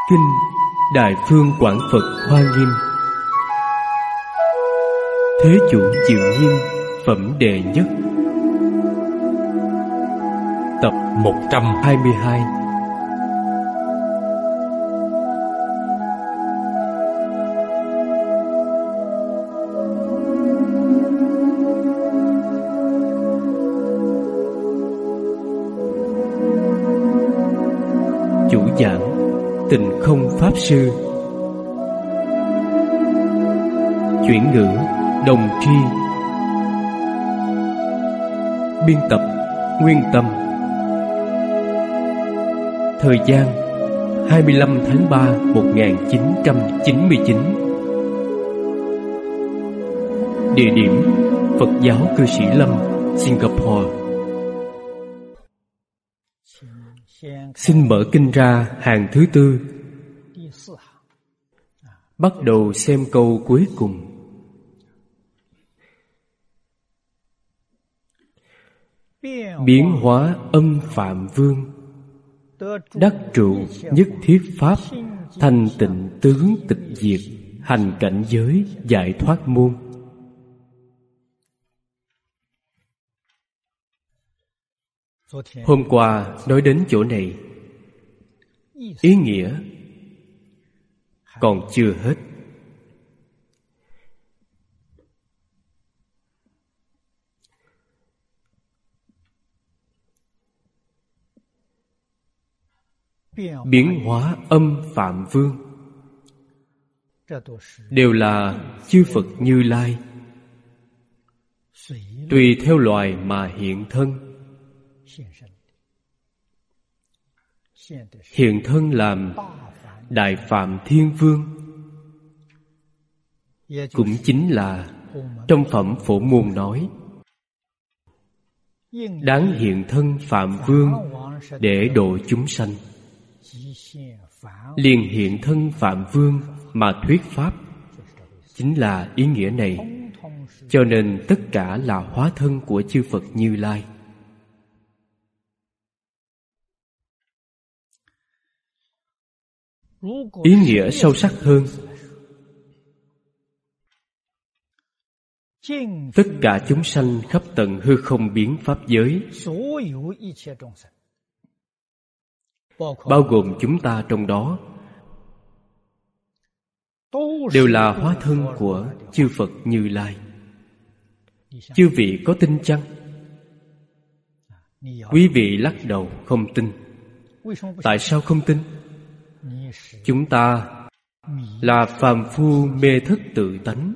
Kinh Đại Phương Quảng Phật Hoa Nghiêm. Thế Chủ Diệu Nghiêm phẩm đệ nhất. Tập 122. Chủ giảng Tịnh Không Pháp Sư. Chuyển ngữ Đồng Tri. Biên tập Nguyên Tâm. Thời gian 25 tháng 3 1999. Địa điểm Phật giáo Cư Sĩ Lâm, Singapore. Xin mở kinh ra hàng thứ tư. Bắt đầu xem câu cuối cùng. Biến hóa âm phạm vương, đắc trụ nhất thiết pháp, thanh tịnh tướng tịch diệt, hành cảnh giới giải thoát môn. Hôm qua nói đến chỗ này, ý nghĩa còn chưa hết. Biến hóa âm phạm vương đều là chư Phật Như Lai, tùy theo loài mà hiện thân. Hiện thân làm Đại Phạm Thiên Vương, cũng chính là trong phẩm Phổ Môn nói đáng hiện thân Phạm Vương để độ chúng sanh. Liền hiện thân Phạm Vương mà thuyết pháp, chính là ý nghĩa này. Cho nên tất cả là hóa thân của chư Phật Như Lai. Ý nghĩa sâu sắc hơn, tất cả chúng sanh khắp tận hư không biến pháp giới, bao gồm chúng ta trong đó, đều là hóa thân của chư Phật Như Lai. Chư vị có tin chăng? Quý vị lắc đầu không tin. Tại sao không tin? Chúng ta là phàm phu mê thất tự tánh.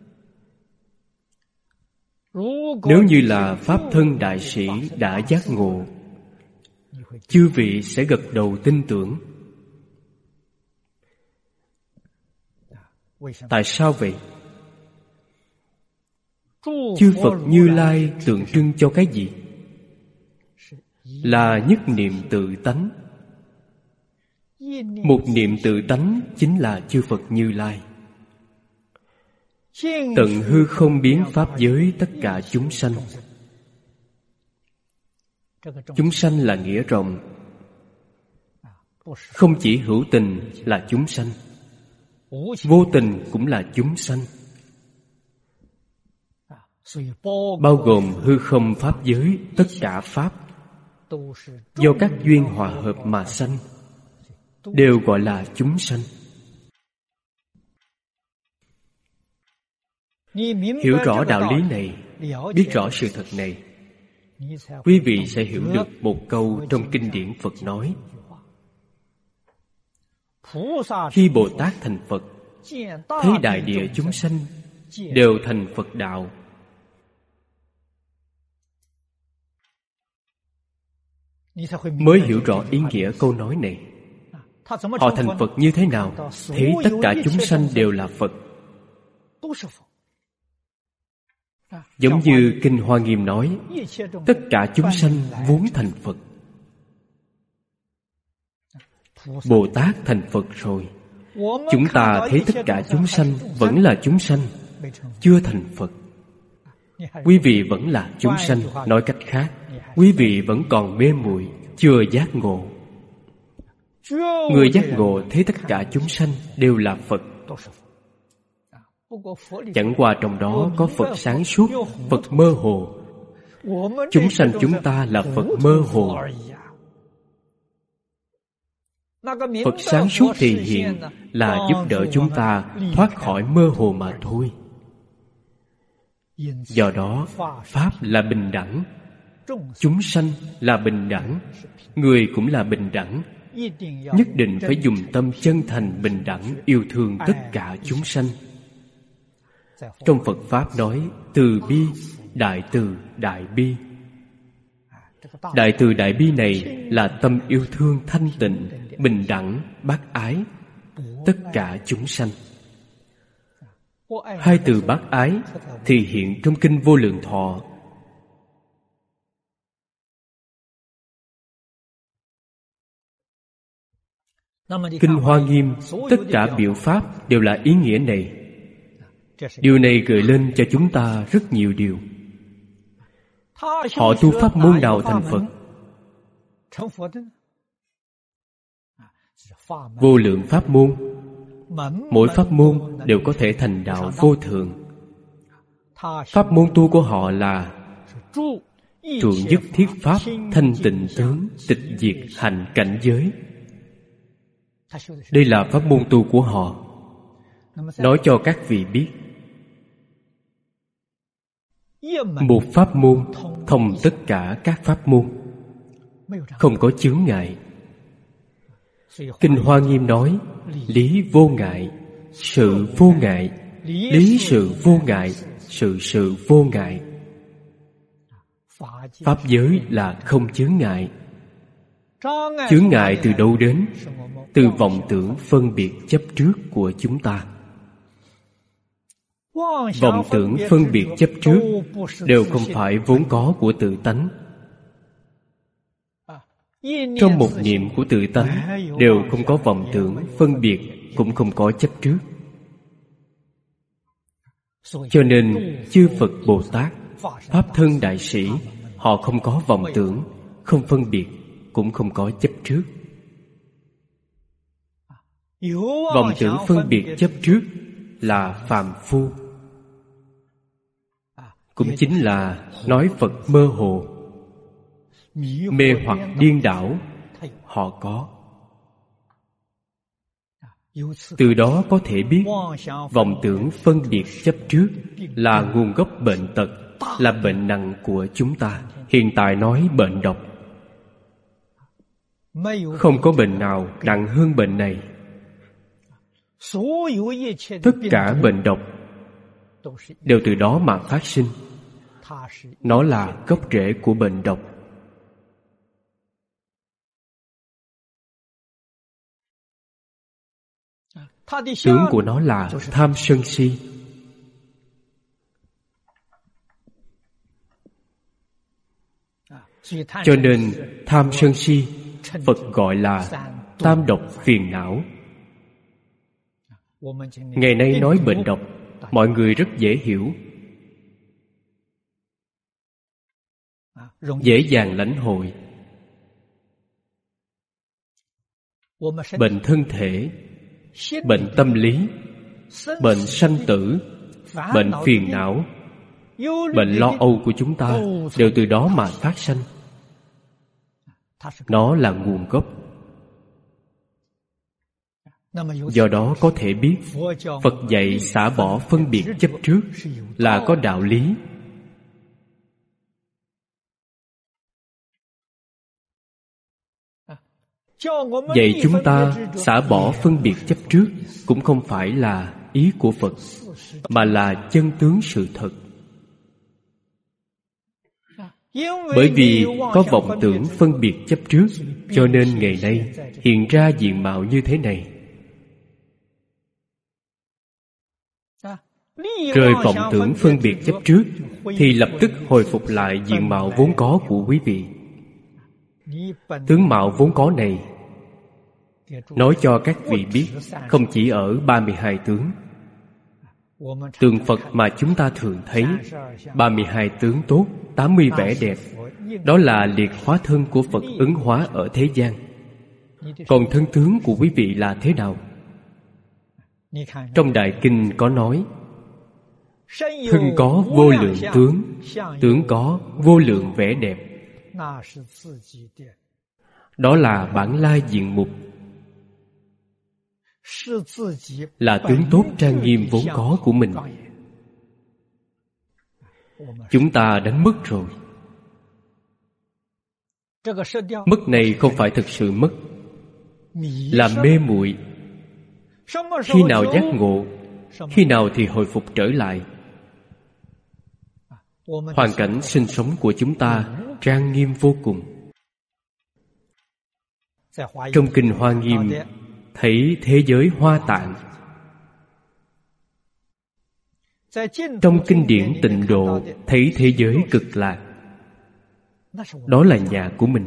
Nếu như là pháp thân đại sĩ đã giác ngộ, chư vị sẽ gật đầu tin tưởng. Tại sao vậy? Chư Phật Như Lai tượng trưng cho cái gì? Là nhất niệm tự tánh. Một niệm tự tánh chính là chư Phật Như Lai. Tận hư không biến pháp giới tất cả chúng sanh. Chúng sanh là nghĩa rộng, không chỉ hữu tình là chúng sanh, vô tình cũng là chúng sanh. Bao gồm hư không pháp giới tất cả pháp, do các duyên hòa hợp mà sanh, đều gọi là chúng sanh. Hiểu rõ đạo lý này, biết rõ sự thật này, quý vị sẽ hiểu được một câu trong kinh điển Phật nói: khi Bồ Tát thành Phật, thấy đại địa chúng sanh đều thành Phật đạo. Mới hiểu rõ ý nghĩa câu nói này. Họ thành Phật như thế nào? Thấy tất cả chúng sanh đều là Phật. Giống như Kinh Hoa Nghiêm nói, tất cả chúng sanh vốn thành Phật. Bồ Tát thành Phật rồi, chúng ta thấy tất cả chúng sanh vẫn là chúng sanh, chưa thành Phật. Quý vị vẫn là chúng sanh. Nói cách khác, quý vị vẫn còn mê muội, chưa giác ngộ. Người giác ngộ thấy tất cả chúng sanh đều là Phật. Chẳng qua trong đó có Phật sáng suốt, Phật mơ hồ. Chúng sanh chúng ta là Phật mơ hồ. Phật sáng suốt thì hiện là giúp đỡ chúng ta thoát khỏi mơ hồ mà thôi. Do đó, Pháp là bình đẳng, chúng sanh là bình đẳng, người cũng là bình đẳng. Nhất định phải dùng tâm chân thành bình đẳng yêu thương tất cả chúng sanh. Trong Phật Pháp nói từ bi, đại từ, đại bi. Đại từ đại bi này là tâm yêu thương thanh tịnh, bình đẳng, bác ái tất cả chúng sanh. Hai từ bác ái thì hiện trong Kinh Vô Lượng Thọ. Kinh Hoa Nghiêm, tất cả biểu pháp đều là ý nghĩa này. Điều này gợi lên cho chúng ta rất nhiều điều. Họ tu pháp môn nào thành Phật? Vô lượng pháp môn. Mỗi pháp môn đều có thể thành đạo vô thượng. Pháp môn tu của họ là trụ nhất thiết pháp, thanh tịnh tướng, tịch diệt hành cảnh giới. Đây là pháp môn tu của họ. Nói cho các vị biết, một pháp môn thông tất cả các pháp môn, không có chướng ngại. Kinh Hoa Nghiêm nói lý vô ngại, sự vô ngại, lý sự vô ngại, sự vô ngại. Pháp giới là không chướng ngại. Chướng ngại từ đâu đến? Từ vọng tưởng phân biệt chấp trước của chúng ta. Vọng tưởng phân biệt chấp trước đều không phải vốn có của tự tánh. Trong một niệm của tự tánh đều không có vọng tưởng phân biệt, cũng không có chấp trước. Cho nên chư Phật Bồ Tát, Pháp Thân Đại Sĩ, họ không có vọng tưởng, không phân biệt, cũng không có chấp trước. Vọng tưởng phân biệt chấp trước là phàm phu, cũng chính là nói Phật mơ hồ, mê hoặc điên đảo, họ có. Từ đó có thể biết vọng tưởng phân biệt chấp trước là nguồn gốc bệnh tật, là bệnh nặng của chúng ta. Hiện tại nói bệnh độc, không có bệnh nào nặng hơn bệnh này. Tất cả bệnh độc đều từ đó mà phát sinh. Nó là gốc rễ của bệnh độc. Tướng của nó là tham sân si. Cho nên tham sân si Phật gọi là tam độc phiền não. Ngày nay nói bệnh độc, mọi người rất dễ hiểu, dễ dàng lãnh hội. Bệnh thân thể, bệnh tâm lý, bệnh sanh tử, bệnh phiền não, bệnh lo âu của chúng ta đều từ đó mà phát sanh. Nó là nguồn gốc. Do đó có thể biết Phật dạy xả bỏ phân biệt chấp trước là có đạo lý. Dạy chúng ta xả bỏ phân biệt chấp trước cũng không phải là ý của Phật, mà là chân tướng sự thật. Bởi vì có vọng tưởng phân biệt chấp trước, cho nên ngày nay hiện ra diện mạo như thế này. Rời vọng tưởng phân biệt chấp trước thì lập tức hồi phục lại diện mạo vốn có của quý vị. Tướng mạo vốn có này nói cho các vị biết, không chỉ ở 32 tướng. Tượng Phật mà chúng ta thường thấy 32 tướng tốt, 80 vẻ đẹp, đó là liệt hóa thân của Phật ứng hóa ở thế gian. Còn thân tướng của quý vị là thế nào? Trong Đại Kinh có nói: thân có vô lượng tướng, tướng có vô lượng vẻ đẹp. Đó là bản lai diện mục, là tướng tốt trang nghiêm vốn có của mình. Chúng ta đánh mất rồi. Mất này không phải thực sự mất, là mê muội. Khi nào giác ngộ, khi nào thì hồi phục trở lại. Hoàn cảnh sinh sống của chúng ta trang nghiêm vô cùng. Trong Kinh Hoa Nghiêm thấy thế giới hoa tạng. Trong kinh điển Tịnh Độ thấy thế giới Cực Lạc. Đó là nhà của mình,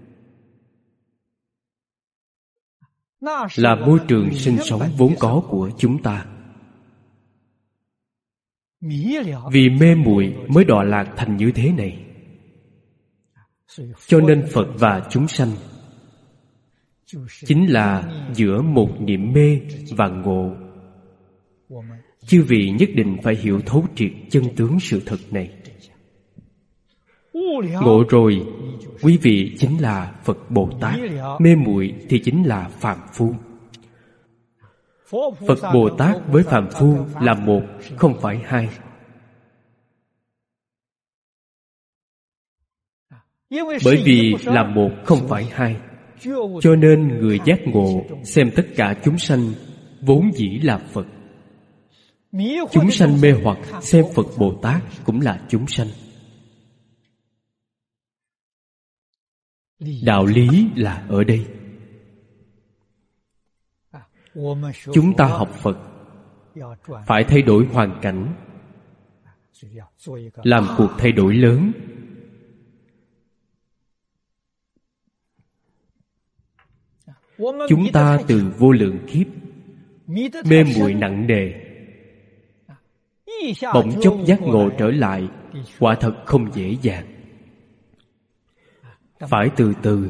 là môi trường sinh sống vốn có của chúng ta. Vì mê muội mới đọa lạc thành như thế này. Cho nên Phật và chúng sanh chính là giữa một niệm mê và ngộ. Chư vị nhất định phải hiểu thấu triệt chân tướng sự thật này. Ngộ rồi, quý vị chính là Phật Bồ Tát. Mê muội thì chính là phàm phu. Phật Bồ Tát với phàm phu là một, không phải hai. Bởi vì là một, không phải hai, cho nên người giác ngộ xem tất cả chúng sanh vốn dĩ là Phật. Chúng sanh mê hoặc xem Phật Bồ Tát cũng là chúng sanh. Đạo lý là ở đây. Chúng ta học Phật phải thay đổi hoàn cảnh, làm cuộc thay đổi lớn. Chúng ta từ vô lượng kiếp mê muội nặng nề, bỗng chốc giác ngộ trở lại, quả thật không dễ dàng. Phải từ từ,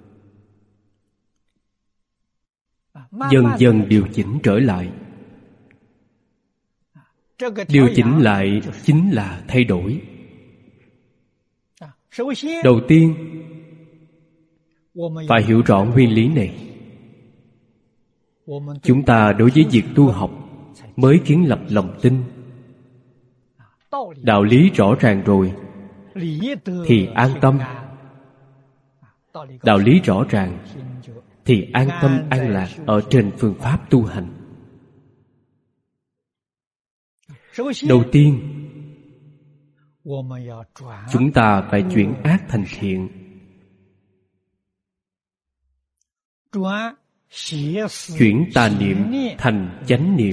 dần dần điều chỉnh trở lại. Điều chỉnh lại chính là thay đổi. Đầu tiên phải hiểu rõ nguyên lý này. Chúng ta đối với việc tu học mới kiến lập lòng tin. Đạo lý rõ ràng rồi thì an tâm. Đạo lý rõ ràng thì an tâm an lạc ở trên phương pháp tu hành. Đầu tiên, chúng ta phải chuyển ác thành thiện, chuyển tà niệm thành chánh niệm.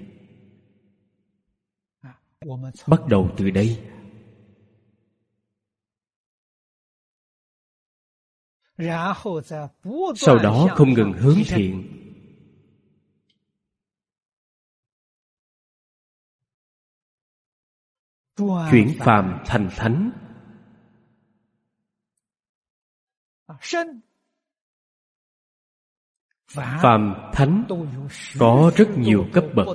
Bắt đầu từ đây. Sau đó không ngừng hướng thiện. Chuyển phàm thành thánh. Phàm thánh có rất nhiều cấp bậc.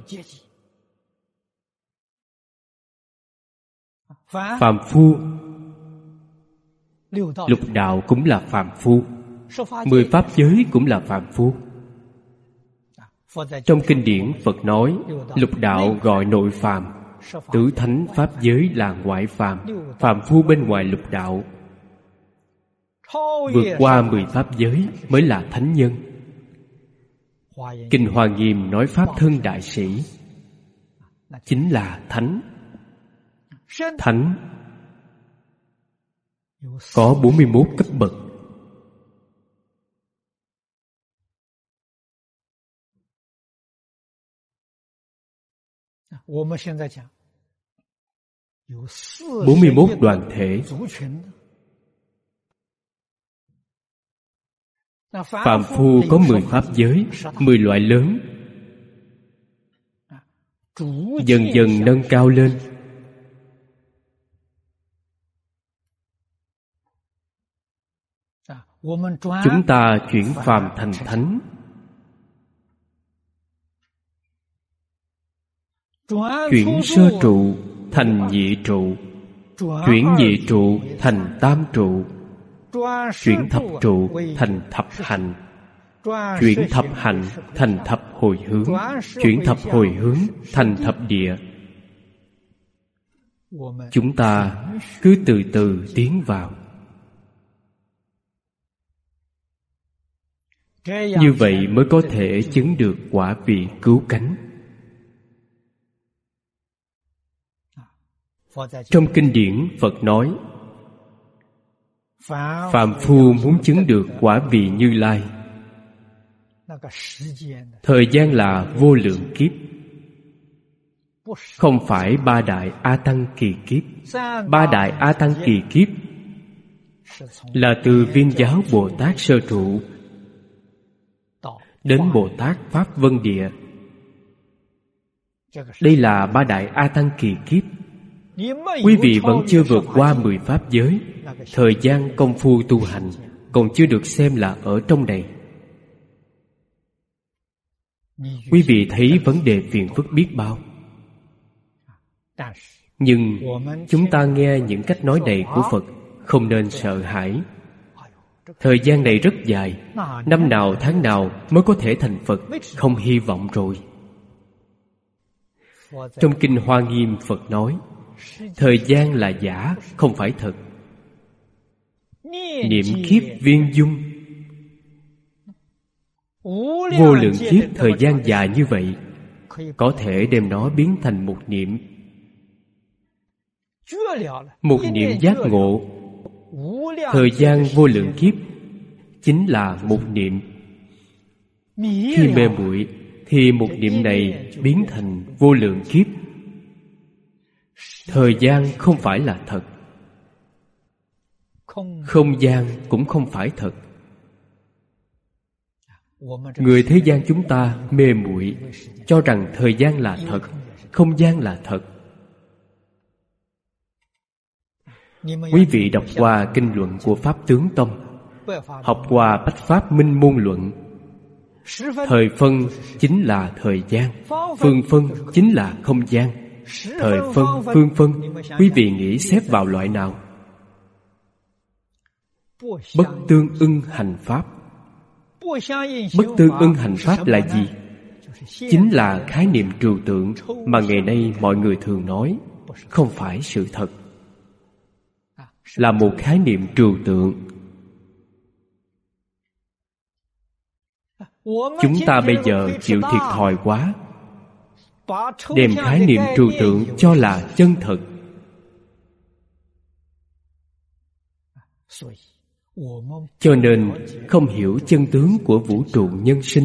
Phàm phu, lục đạo cũng là phàm phu, 10 pháp giới cũng là phàm phu. Trong kinh điển Phật nói lục đạo gọi nội phàm, tứ thánh pháp giới là ngoại phàm. Phàm phu bên ngoài lục đạo, vượt qua 10 pháp giới mới là thánh nhân. Kinh Hoa Nghiêm nói pháp thân đại sĩ chính là thánh. Thánh có 41 cấp bậc. Có 41 đoàn thể. Phàm phu có 10 pháp giới, 10 loại lớn. Dần dần nâng cao lên. Chúng ta chuyển phàm thành thánh, chuyển sơ trụ thành nhị trụ, chuyển nhị trụ thành tam trụ, chuyển thập trụ thành thập hành, chuyển thập hành thành thập hồi hướng, chuyển thập hồi hướng thành thập địa. Chúng ta cứ từ từ tiến vào. Như vậy mới có thể chứng được quả vị cứu cánh. Trong kinh điển Phật nói, phàm phu muốn chứng được quả vị Như Lai, thời gian là vô lượng kiếp, không phải 3 đại A Tăng kỳ kiếp. 3 đại A Tăng kỳ kiếp là từ Viên Giáo Bồ Tát sơ trụ đến Bồ Tát Pháp Vân Địa. Đây là 3 đại A Tăng kỳ kiếp. Quý vị vẫn chưa vượt qua 10 pháp giới, thời gian công phu tu hành còn chưa được xem là ở trong này. Quý vị thấy vấn đề phiền phức biết bao. Nhưng chúng ta nghe những cách nói này của Phật không nên sợ hãi. Thời gian này rất dài, năm nào tháng nào mới có thể thành Phật, không hy vọng rồi. Trong Kinh Hoa Nghiêm Phật nói, thời gian là giả, không phải thật. Niệm kiếp viên dung, vô lượng kiếp thời gian dài như vậy, có thể đem nó biến thành một niệm. Một niệm giác ngộ. Thời gian vô lượng kiếp chính là một niệm. Khi mê muội thì một niệm này biến thành vô lượng kiếp. Thời gian không phải là thật, không gian cũng không phải thật. Người thế gian chúng ta mê muội cho rằng thời gian là thật, không gian là thật. Quý vị đọc qua kinh luận của Pháp Tướng Tông, học qua Bách Pháp Minh Môn Luận, thời phân chính là thời gian, phương phân chính là không gian. Thời phân, phương phân, quý vị nghĩ xếp vào loại nào? Bất tương ưng hành pháp. Bất tương ưng hành pháp là gì? Chính là khái niệm trừu tượng mà ngày nay mọi người thường nói, không phải sự thật. Là một khái niệm trừu tượng. Chúng ta bây giờ chịu thiệt thòi quá, đem khái niệm trừu tượng cho là chân thật. Cho nên không hiểu chân tướng của vũ trụ nhân sinh.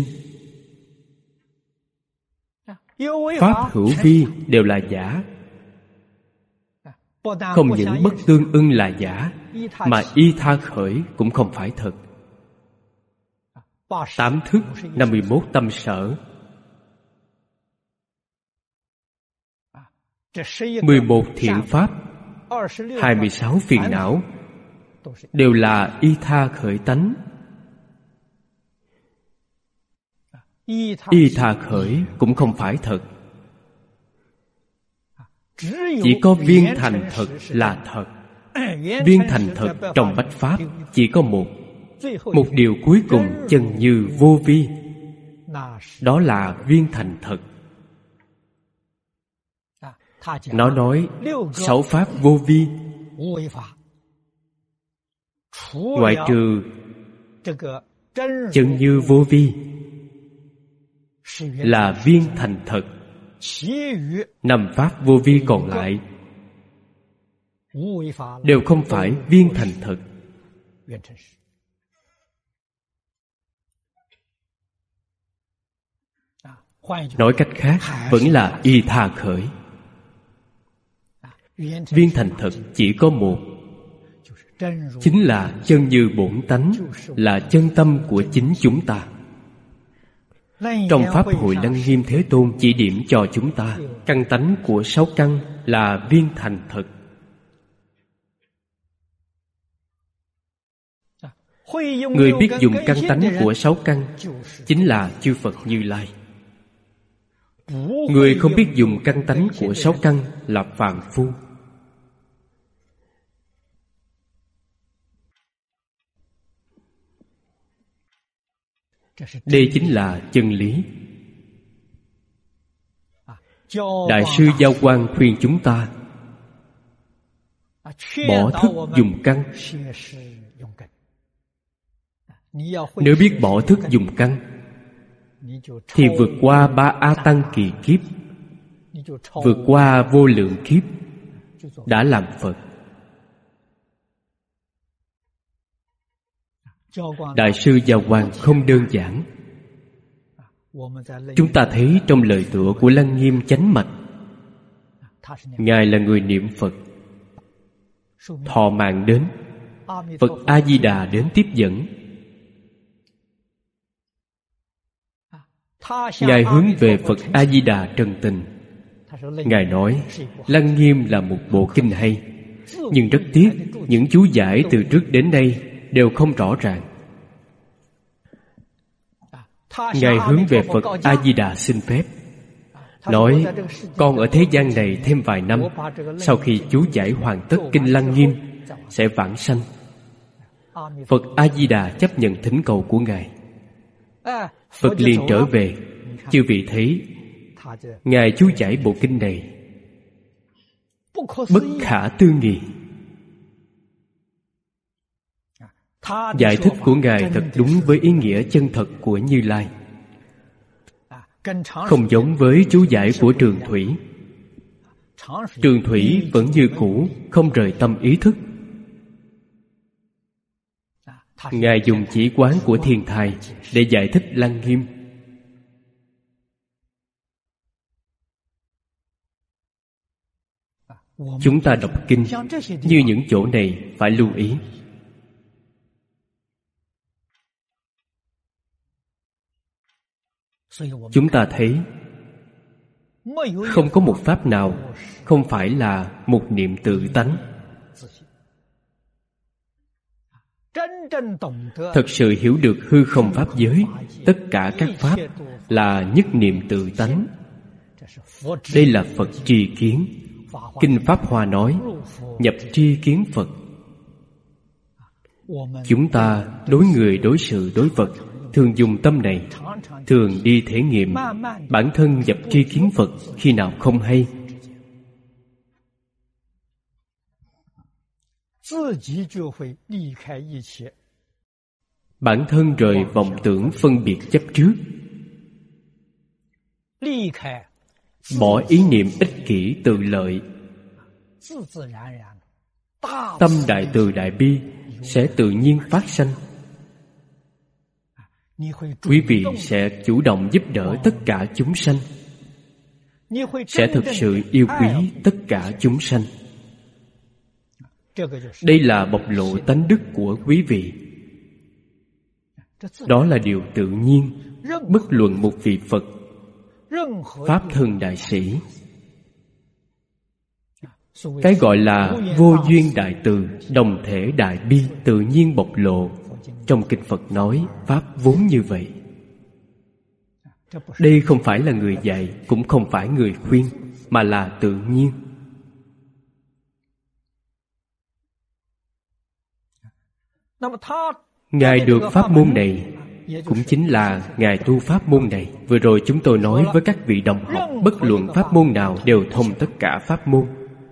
Pháp hữu vi đều là giả. Không những bất tương ưng là giả, mà y tha khởi cũng không phải thật. 8 thức, 51 tâm sở, 11 thiện pháp, 26 phiền não đều là y tha khởi tánh. Y tha khởi cũng không phải thật. Chỉ có viên thành thật là thật. Viên thành thật trong bách pháp chỉ có một. Một điều cuối cùng chân như vô vi, đó là viên thành thật. Nó nói 6 pháp vô vi, ngoại trừ chân như vô vi là viên thành thật. 5 pháp vô vi còn lại đều không phải viên thành thật. Nói cách khác, vẫn là y tha khởi. Viên thành thật chỉ có một, chính là chân như bổn tánh, là chân tâm của chính chúng ta. Trong Pháp Hội Lăng Nghiêm Thế Tôn chỉ điểm cho chúng ta, căn tánh của 6 căn là viên thành thật. Người biết dùng căn tánh của 6 căn chính là chư Phật Như Lai. Người không biết dùng căn tánh của 6 căn là phàm phu. Đây chính là chân lý. Đại sư Giao Quang khuyên chúng ta bỏ thức dùng căn. Nếu biết bỏ thức dùng căn thì vượt qua 3 A Tăng kỳ kiếp, vượt qua vô lượng kiếp, đã làm Phật. Đại sư Giao Quang không đơn giản. Chúng ta thấy trong lời tựa của Lăng Nghiêm Chánh Mạch, Ngài là người niệm Phật. Thọ mạng đến, Phật A-di-đà đến tiếp dẫn. Ngài hướng về Phật A-di-đà trần tình. Ngài nói Lăng Nghiêm là một bộ kinh hay, nhưng rất tiếc những chú giải từ trước đến nay đều không rõ ràng. Ngài hướng về Phật A-di-đà xin phép, nói con ở thế gian này thêm vài năm, sau khi chú giải hoàn tất kinh Lăng Nghiêm sẽ vãng sanh. Phật A-di-đà chấp nhận thỉnh cầu của Ngài. Phật liền trở về. Chư vị thấy Ngài chú giải bộ kinh này bất khả tư nghị. Giải thích của Ngài thật đúng với ý nghĩa chân thật của Như Lai, không giống với chú giải của Trường Thủy. Trường Thủy vẫn như cũ, không rời tâm ý thức. Ngài dùng chỉ quán của Thiên Thai để giải thích Lăng Nghiêm. Chúng ta đọc kinh như những chỗ này phải lưu ý. Chúng ta thấy không có một pháp nào không phải là một niệm tự tánh. Thật sự hiểu được hư không pháp giới, tất cả các pháp là nhất niệm tự tánh. Đây là Phật tri kiến. Kinh Pháp Hoa nói nhập tri kiến Phật. Chúng ta đối người, đối sự, đối vật thường dùng tâm này, thường đi thể nghiệm bản thân nhập tri kiến Phật khi nào không hay. Bản thân rời vọng tưởng phân biệt chấp trước, bỏ ý niệm ích kỷ tự lợi. Tâm đại từ đại bi sẽ tự nhiên phát sanh. Quý vị sẽ chủ động giúp đỡ tất cả chúng sanh, sẽ thực sự yêu quý tất cả chúng sanh. Đây là bộc lộ tánh đức của quý vị. Đó là điều tự nhiên, bất luận một vị Phật, Pháp thân đại sĩ. Cái gọi là vô duyên đại từ, đồng thể đại bi tự nhiên bộc lộ. Trong kinh Phật nói Pháp vốn như vậy. Đây không phải là người dạy, cũng không phải người khuyên, mà là tự nhiên. Ngài được pháp môn này cũng chính là Ngài tu pháp môn này. Vừa rồi chúng tôi nói với các vị đồng học, bất luận pháp môn nào đều thông tất cả pháp môn.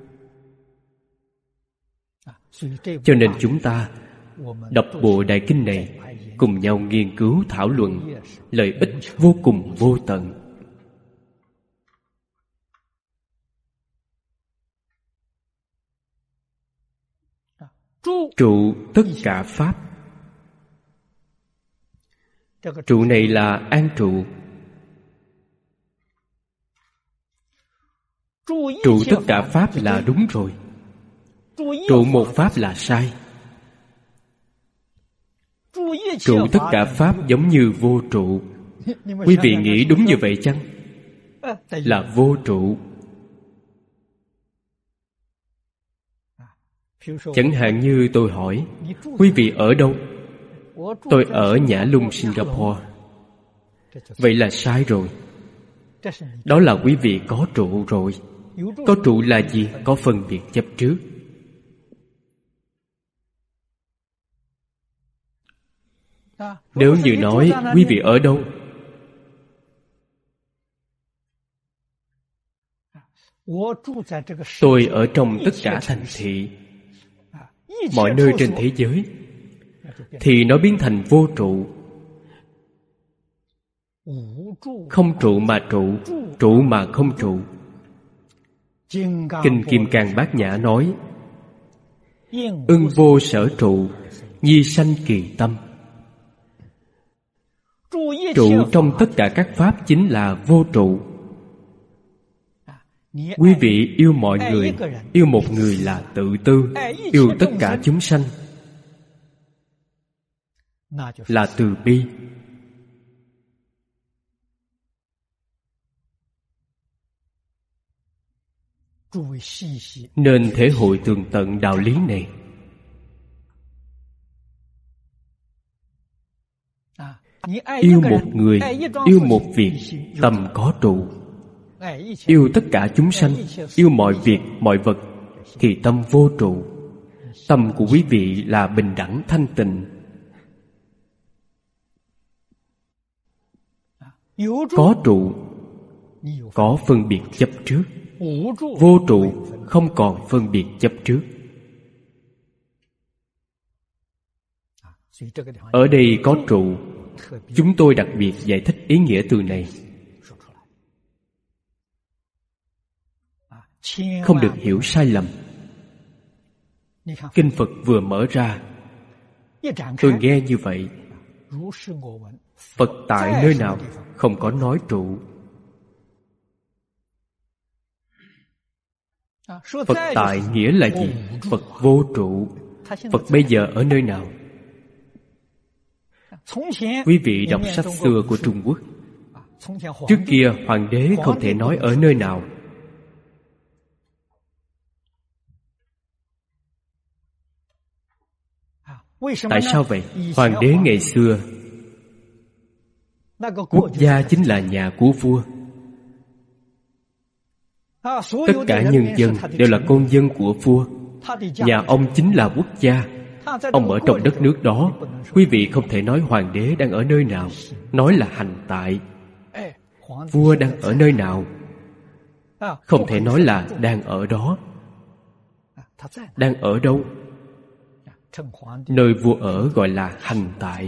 Cho nên chúng ta đọc bộ đại kinh này, cùng nhau nghiên cứu thảo luận, lợi ích vô cùng vô tận. Trụ tất cả pháp. Trụ này là an trụ. Trụ tất cả pháp là đúng rồi. Trụ một pháp là sai. Trụ tất cả pháp giống như vô trụ. Quý vị nghĩ đúng như vậy chăng? Là vô trụ. Chẳng hạn như tôi hỏi, quý vị ở đâu? tôi ở Nhã Lung, Singapore. Vậy là sai rồi. Đó là quý vị có trụ rồi. Có trụ là gì? Có phân biệt chấp trước. Nếu như nói quý vị ở đâu? Tôi ở trong tất cả thành thị, mọi nơi trên thế giới, thì nó biến thành vô trụ. Không trụ mà trụ, trụ mà không trụ. Kinh Kim Cang Bát Nhã nói: ưng vô sở trụ, nhi sanh kỳ tâm. Trụ trong tất cả các pháp chính là vô trụ. Quý vị yêu mọi người, yêu một người là tự tư, yêu tất cả chúng sanh là từ bi. Nên thể hội tường tận đạo lý này. Yêu một người, yêu một việc, tâm có trụ. Yêu tất cả chúng sanh, yêu mọi việc, mọi vật, thì tâm vô trụ. Tâm của quý vị là bình đẳng thanh tịnh. Có trụ, có phân biệt chấp trước. Vô trụ, không còn phân biệt chấp trước. Ở đây có trụ. Chúng tôi đặc biệt giải thích ý nghĩa từ này. Không được hiểu sai lầm. Kinh Phật vừa mở ra, tôi nghe như vậy. Phật tại nơi nào không có nói trụ. Phật tại nghĩa là gì? Phật vô trụ. Phật bây giờ ở nơi nào? Quý vị đọc sách xưa của Trung Quốc. Trước kia hoàng đế không thể nói ở nơi nào. Tại sao vậy? Hoàng đế ngày xưa, quốc gia chính là nhà của vua. Tất cả nhân dân đều là con dân của vua. Nhà ông chính là quốc gia. Ông ở trong đất nước đó. Quý vị không thể nói hoàng đế đang ở nơi nào. Nói là hành tại. Vua đang ở nơi nào? Không thể nói là đang ở đó. Đang ở đâu? Nơi vua ở gọi là hành tại.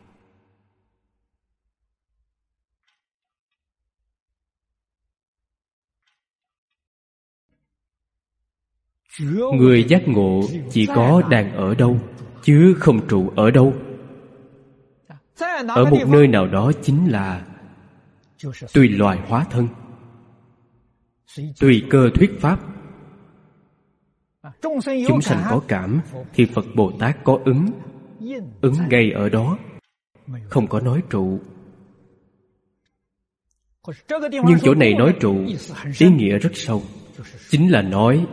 Người giác ngộ chỉ có đang ở đâu, chứ không trụ ở đâu. Ở một nơi nào đó chính là tùy loài hóa thân, tùy cơ thuyết pháp. Chúng sanh có cảm thì Phật Bồ Tát có ứng. Ứng ngay ở đó, không có nói trụ. Nhưng chỗ này nói trụ, ý nghĩa rất sâu. Chính là nói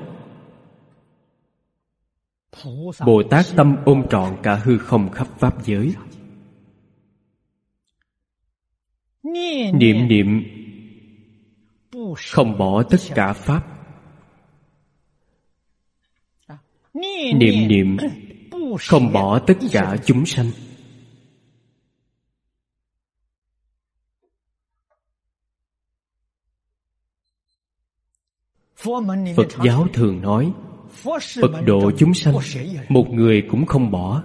Bồ Tát tâm ôm trọn cả hư không khắp pháp giới. Niệm niệm không bỏ tất cả pháp. Niệm niệm không bỏ tất cả chúng sanh. Phật giáo thường nói Phật độ chúng sanh, một người cũng không bỏ.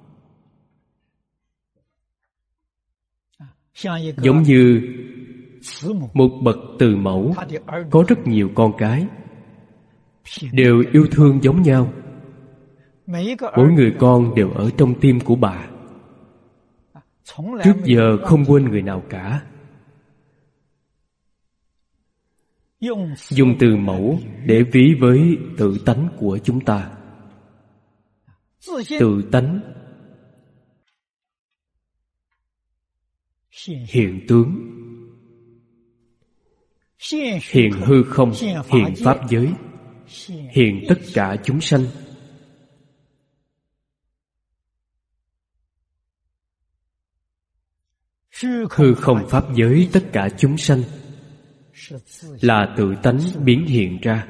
Giống như một bậc từ mẫu có rất nhiều con cái, đều yêu thương giống nhau. Mỗi người con đều ở trong tim của bà, trước giờ không quên người nào cả. Dùng từ mẫu để ví với tự tánh của chúng ta. Tự tánh, hiện tướng, hiện hư không, hiện pháp giới, hiện tất cả chúng sanh. Hư không pháp giới tất cả chúng sanh là tự tánh biến hiện ra.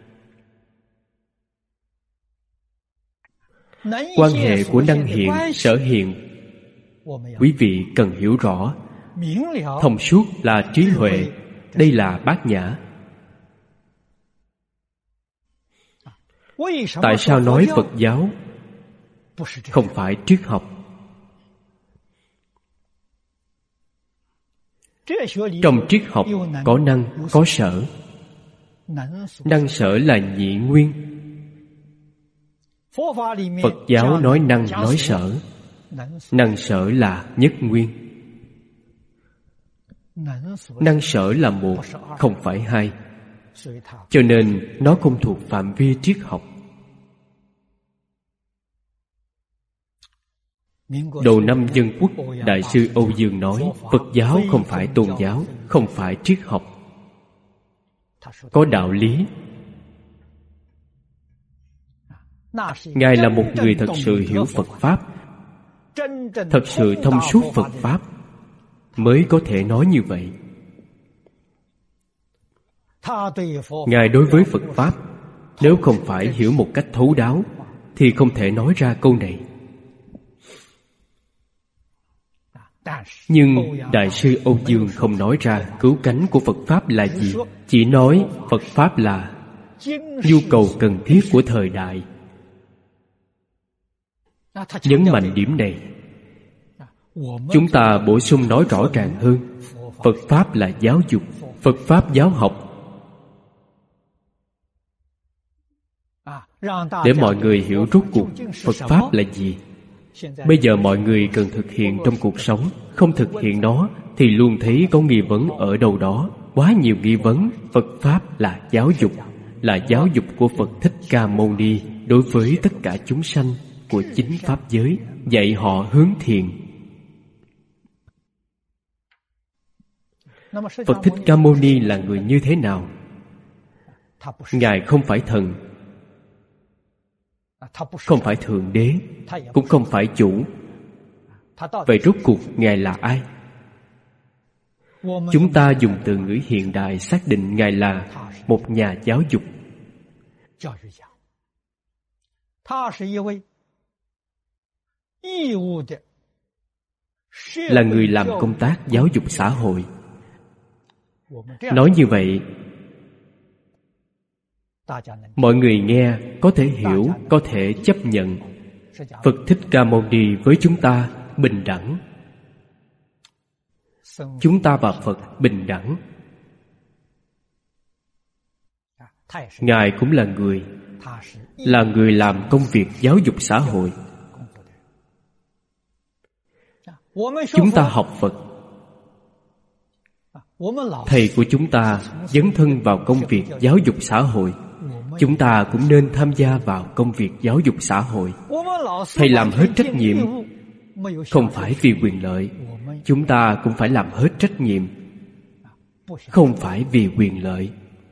Quan hệ của năng hiện, sở hiện, quý vị cần hiểu rõ. Thông suốt là trí huệ, đây là bát nhã. Tại sao nói Phật giáo không phải triết học? Trong triết học có năng, có sở. Năng sở là nhị nguyên. Phật giáo nói năng, nói sở. Năng sở là nhất nguyên. Năng sở là một, không phải hai. Cho nên nó không thuộc phạm vi triết học. Đầu năm Dân Quốc, Đại sư Âu Dương nói Phật giáo không phải tôn giáo, không phải triết học. Có đạo lý. Ngài là một người thật sự hiểu Phật Pháp, thật sự thông suốt Phật Pháp, mới có thể nói như vậy. Ngài đối với Phật Pháp, nếu không phải hiểu một cách thấu đáo, thì không thể nói ra câu này. Nhưng Đại sư Âu Dương không nói ra cứu cánh của Phật Pháp là gì, chỉ nói Phật Pháp là nhu cầu cần thiết của thời đại. Nhấn mạnh điểm này. Chúng ta bổ sung nói rõ ràng hơn. Phật Pháp là giáo dục, Phật Pháp giáo học, để mọi người hiểu rốt cuộc Phật Pháp là gì. Bây giờ mọi người cần thực hiện trong cuộc sống. Không thực hiện nó thì luôn thấy có nghi vấn ở đâu đó. Quá nhiều nghi vấn. Phật Pháp là giáo dục của Phật Thích Ca Mâu Ni đối với tất cả chúng sanh của chính Pháp giới, dạy họ hướng thiện. Phật Thích Ca Mâu Ni là người như thế nào? Ngài không phải thần, không phải thượng đế, cũng không phải chủ. Vậy rốt cuộc Ngài là ai? Chúng ta dùng từ ngữ hiện đại xác định Ngài là một nhà giáo dục. Là người làm công tác giáo dục xã hội. Nói như vậy, mọi người nghe có thể hiểu, có thể chấp nhận. Phật Thích Ca Mâu Ni với chúng ta bình đẳng. Chúng ta và Phật bình đẳng. Ngài cũng là người làm công việc giáo dục xã hội. Chúng ta học Phật, thầy của chúng ta dấn thân vào công việc giáo dục xã hội. Chúng ta cũng nên tham gia vào công việc giáo dục xã hội. Thầy làm hết trách nhiệm, không phải vì quyền lợi. Chúng ta cũng phải làm hết trách nhiệm, không phải vì quyền lợi.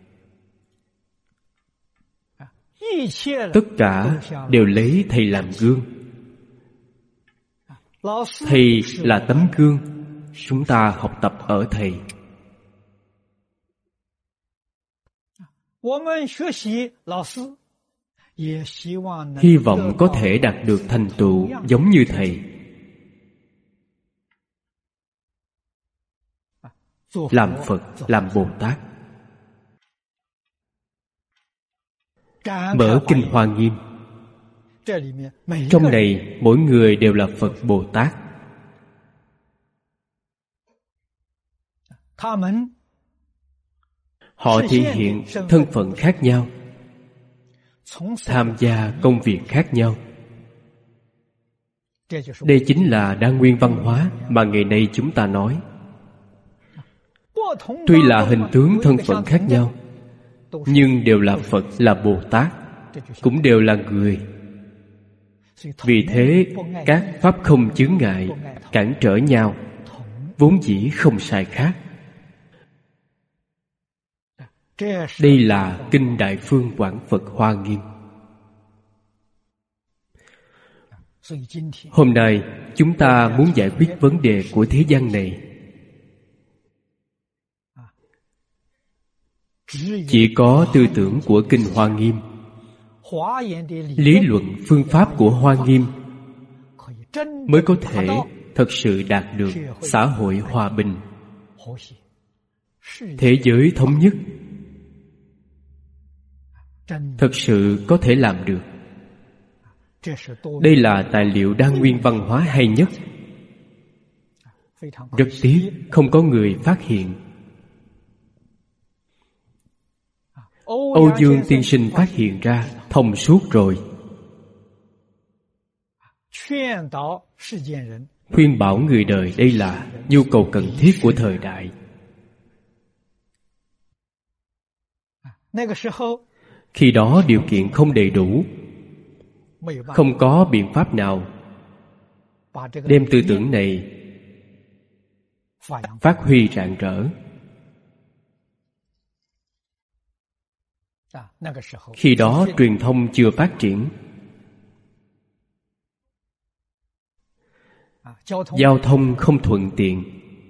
Tất cả đều lấy thầy làm gương. Thầy là tấm gương, chúng ta học tập ở thầy. Hy vọng có thể đạt được thành tựu giống như thầy. Làm Phật, làm Bồ Tát. Mở Kinh Hoa Nghiêm. Trong này mỗi người đều là Phật Bồ Tát. Họ thể hiện thân phận khác nhau, tham gia công việc khác nhau. Đây chính là đa nguyên văn hóa mà ngày nay chúng ta nói. Tuy là hình tướng thân phận khác nhau, nhưng đều là Phật, là Bồ Tát, cũng đều là người. Vì thế các pháp không chướng ngại, cản trở nhau, vốn dĩ không sai khác. Đây là Kinh Đại Phương Quảng Phật Hoa Nghiêm. Hôm nay chúng ta muốn giải quyết vấn đề của thế gian này. Chỉ có tư tưởng của Kinh Hoa Nghiêm, lý luận phương pháp của Hoa Nghiêm mới có thể thật sự đạt được xã hội hòa bình, thế giới thống nhất. Thật sự có thể làm được. Đây là tài liệu đa nguyên văn hóa hay nhất. Rất tiếc không có người phát hiện. Âu Dương tiên sinh phát hiện ra thông suốt rồi. Khuyên bảo người đời đây là nhu cầu cần thiết của thời đại. Khi đó điều kiện không đầy đủ, không có biện pháp nào đem tư tưởng này phát huy rạng rỡ. Khi đó truyền thông chưa phát triển, giao thông không thuận tiện,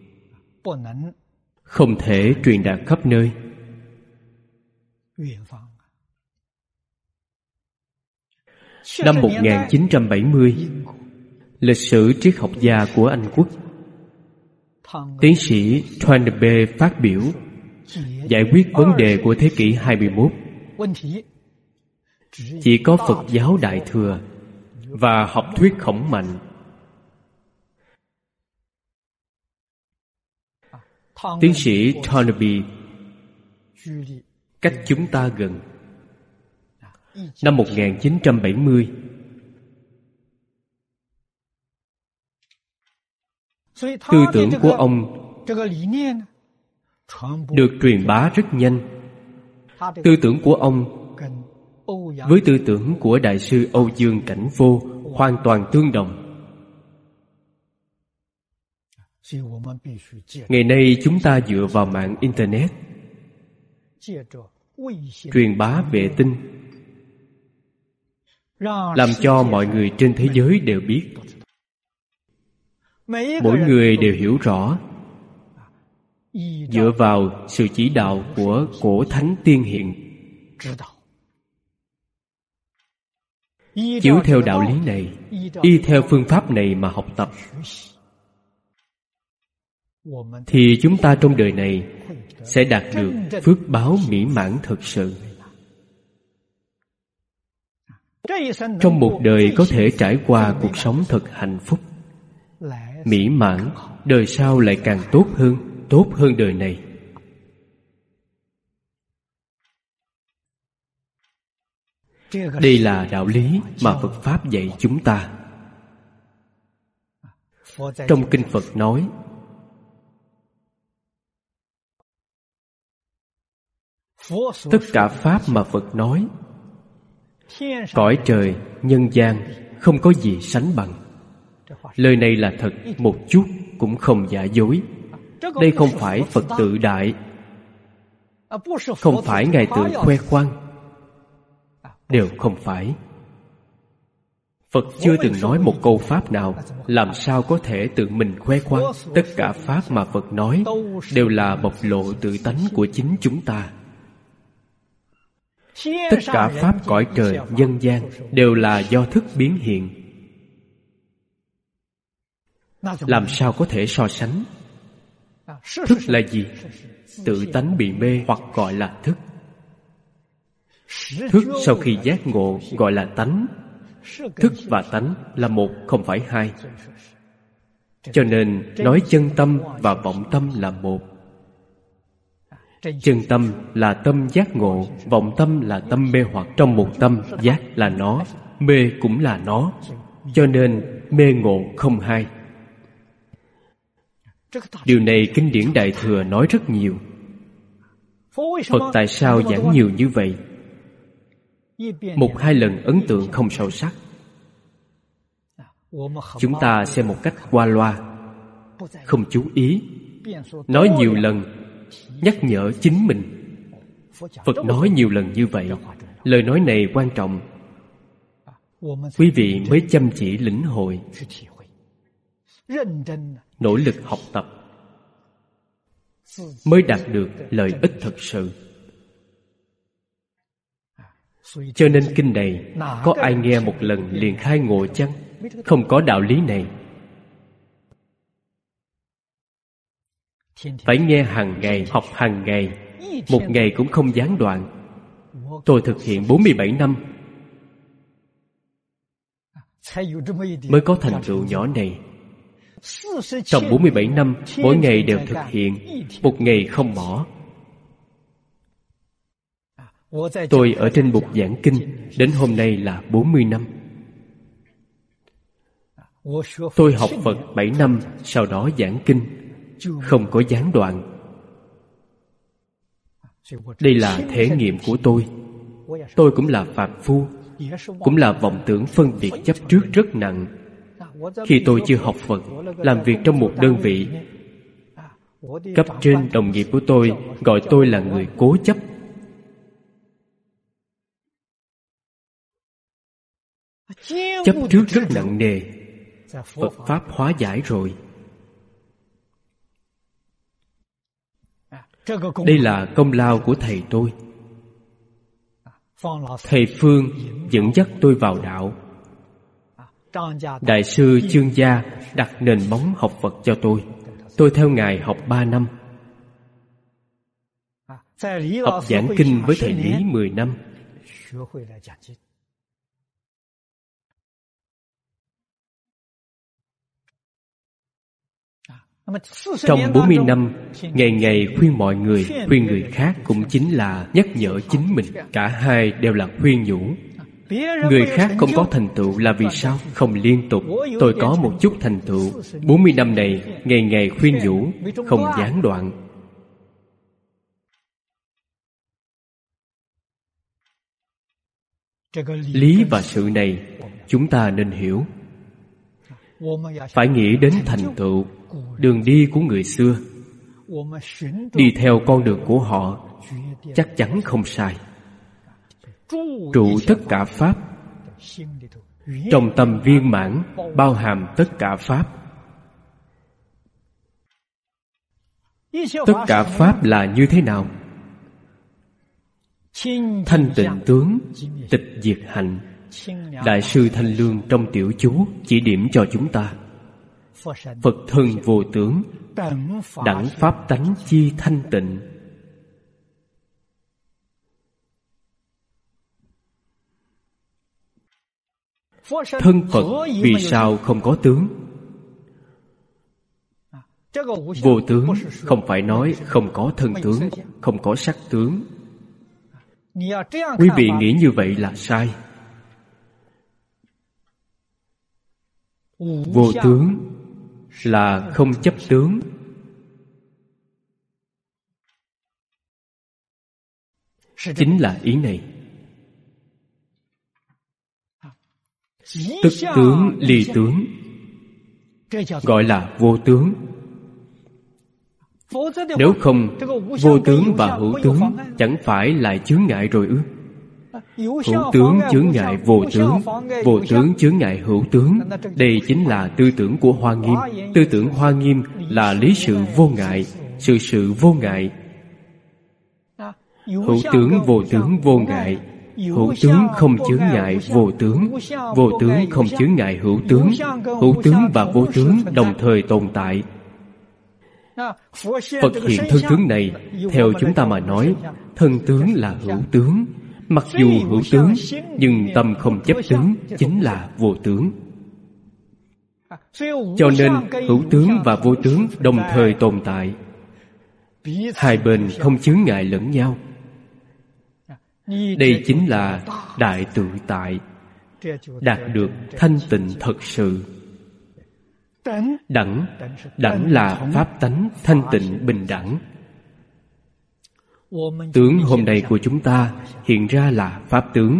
không thể truyền đạt khắp nơi. Năm 1970, lịch sử triết học gia của Anh Quốc, tiến sĩ Toynbee phát biểu giải quyết vấn đề của thế kỷ 21. Chỉ có Phật giáo Đại Thừa và học thuyết Khổng Mạnh. Tiến sĩ Toynbee cách chúng ta gần. Năm 1970, tư tưởng của ông được truyền bá rất nhanh. Tư tưởng của ông với tư tưởng của Đại sư Âu Dương Cảnh Vô hoàn toàn tương đồng. Ngày nay chúng ta dựa vào mạng Internet, truyền bá vệ tinh, làm cho mọi người trên thế giới đều biết. Mỗi người đều hiểu rõ. Dựa vào sự chỉ đạo của cổ thánh tiên hiện, chiếu theo đạo lý này, y theo phương pháp này mà học tập, thì chúng ta trong đời này sẽ đạt được phước báo mỹ mãn thực sự. Trong một đời có thể trải qua cuộc sống thật hạnh phúc, mỹ mãn, đời sau lại càng tốt hơn đời này. Đây là đạo lý mà Phật Pháp dạy chúng ta. Trong Kinh Phật nói, tất cả Pháp mà Phật nói, cõi trời, nhân gian không có gì sánh bằng. Lời này là thật, một chút cũng không giả dối. Đây không phải Phật tự đại, không phải Ngài tự khoe khoang, đều không phải. Phật chưa từng nói một câu Pháp nào, làm sao có thể tự mình khoe khoang. Tất cả Pháp mà Phật nói đều là bộc lộ tự tánh của chính chúng ta. Tất cả Pháp cõi trời, nhân gian đều là do thức biến hiện. Làm sao có thể so sánh? Thức là gì? Tự tánh bị mê hoặc gọi là thức. Thức sau khi giác ngộ gọi là tánh. Thức và tánh là một, không phải hai. Cho nên nói chân tâm và vọng tâm là một. Chân tâm là tâm giác ngộ, vọng tâm là tâm mê hoặc. Trong một tâm, giác là nó, mê cũng là nó. Cho nên mê ngộ không hai. Điều này kinh điển Đại Thừa nói rất nhiều. Phật tại sao giảng nhiều như vậy? Một hai lần ấn tượng không sâu sắc. Chúng ta xem một cách qua loa, không chú ý. Nói nhiều lần, nhắc nhở chính mình. Phật nói nhiều lần như vậy, lời nói này quan trọng. Quý vị mới chăm chỉ lĩnh hội, nỗ lực học tập, mới đạt được lợi ích thực sự. Cho nên kinh này có ai nghe một lần liền khai ngộ chăng? Không có đạo lý này. Phải nghe hàng ngày, học hàng ngày, một ngày cũng không gián đoạn. Tôi thực hiện 47 năm mới có thành tựu nhỏ này. Trong 47 năm, mỗi ngày đều thực hiện, một ngày không bỏ. Tôi ở trên bục giảng kinh đến hôm nay là 40 năm. Tôi học Phật 7 năm, sau đó giảng kinh, không có gián đoạn. Đây là thể nghiệm của tôi. Tôi cũng là phàm phu, cũng là vọng tưởng phân biệt chấp trước rất nặng. Khi tôi chưa học Phật, làm việc trong một đơn vị, cấp trên đồng nghiệp của tôi gọi tôi là người cố chấp. Chấp trước rất nặng nề. Phật Pháp hóa giải rồi. Đây là công lao của thầy tôi. Thầy Phương dẫn dắt tôi vào đạo. Đại sư Chương Gia đặt nền móng học Phật cho tôi. Tôi theo Ngài học 3 năm. Học giảng kinh với thầy Lý 10 năm. Trong 40 năm, ngày ngày khuyên mọi người, khuyên người khác cũng chính là nhắc nhở chính mình. Cả hai đều là khuyên nhủ. Người khác không có thành tựu là vì sao? Không liên tục. Tôi có một chút thành tựu. 40 năm này, ngày ngày khuyên nhủ, không gián đoạn. Lý và sự này, chúng ta nên hiểu. Phải nghĩ đến thành tựu, đường đi của người xưa. Đi theo con đường của họ, chắc chắn không sai. Trụ tất cả Pháp, trong tâm viên mãn, bao hàm tất cả Pháp. Tất cả Pháp là như thế nào? Thanh tịnh tướng, tịch diệt hạnh. Đại sư Thanh Lương trong tiểu chú chỉ điểm cho chúng ta. Phật thân vô tướng, đẳng pháp tánh chi thanh tịnh. Thân Phật vì sao không có tướng? Vô tướng không phải nói không có thân tướng, không có sắc tướng. Quý vị nghĩ như vậy là sai. Vô tướng là không chấp tướng. Chính là ý này. Tức tướng ly tướng, gọi là vô tướng. Nếu không, vô tướng và hữu tướng chẳng phải lại chướng ngại rồi ư? Hữu tướng chướng ngại vô tướng, vô tướng chướng ngại hữu tướng. Đây chính là tư tưởng của Hoa Nghiêm. Tư tưởng Hoa Nghiêm là lý sự vô ngại, sự vô ngại. Hữu tướng vô ngại, hữu tướng không chướng ngại vô tướng, vô tướng không chướng ngại hữu tướng. Hữu tướng và vô tướng đồng thời tồn tại. Phật hiện thân tướng này, theo chúng ta mà nói, thân tướng là hữu tướng. Mặc dù hữu tướng, nhưng tâm không chấp tướng, chính là vô tướng. Cho nên hữu tướng và vô tướng đồng thời tồn tại. Hai bên không chướng ngại lẫn nhau. Đây chính là đại tự tại, đạt được thanh tịnh thật sự. Đẳng là pháp tánh thanh tịnh bình đẳng. Tướng hôm nay của chúng ta hiện ra là pháp tướng.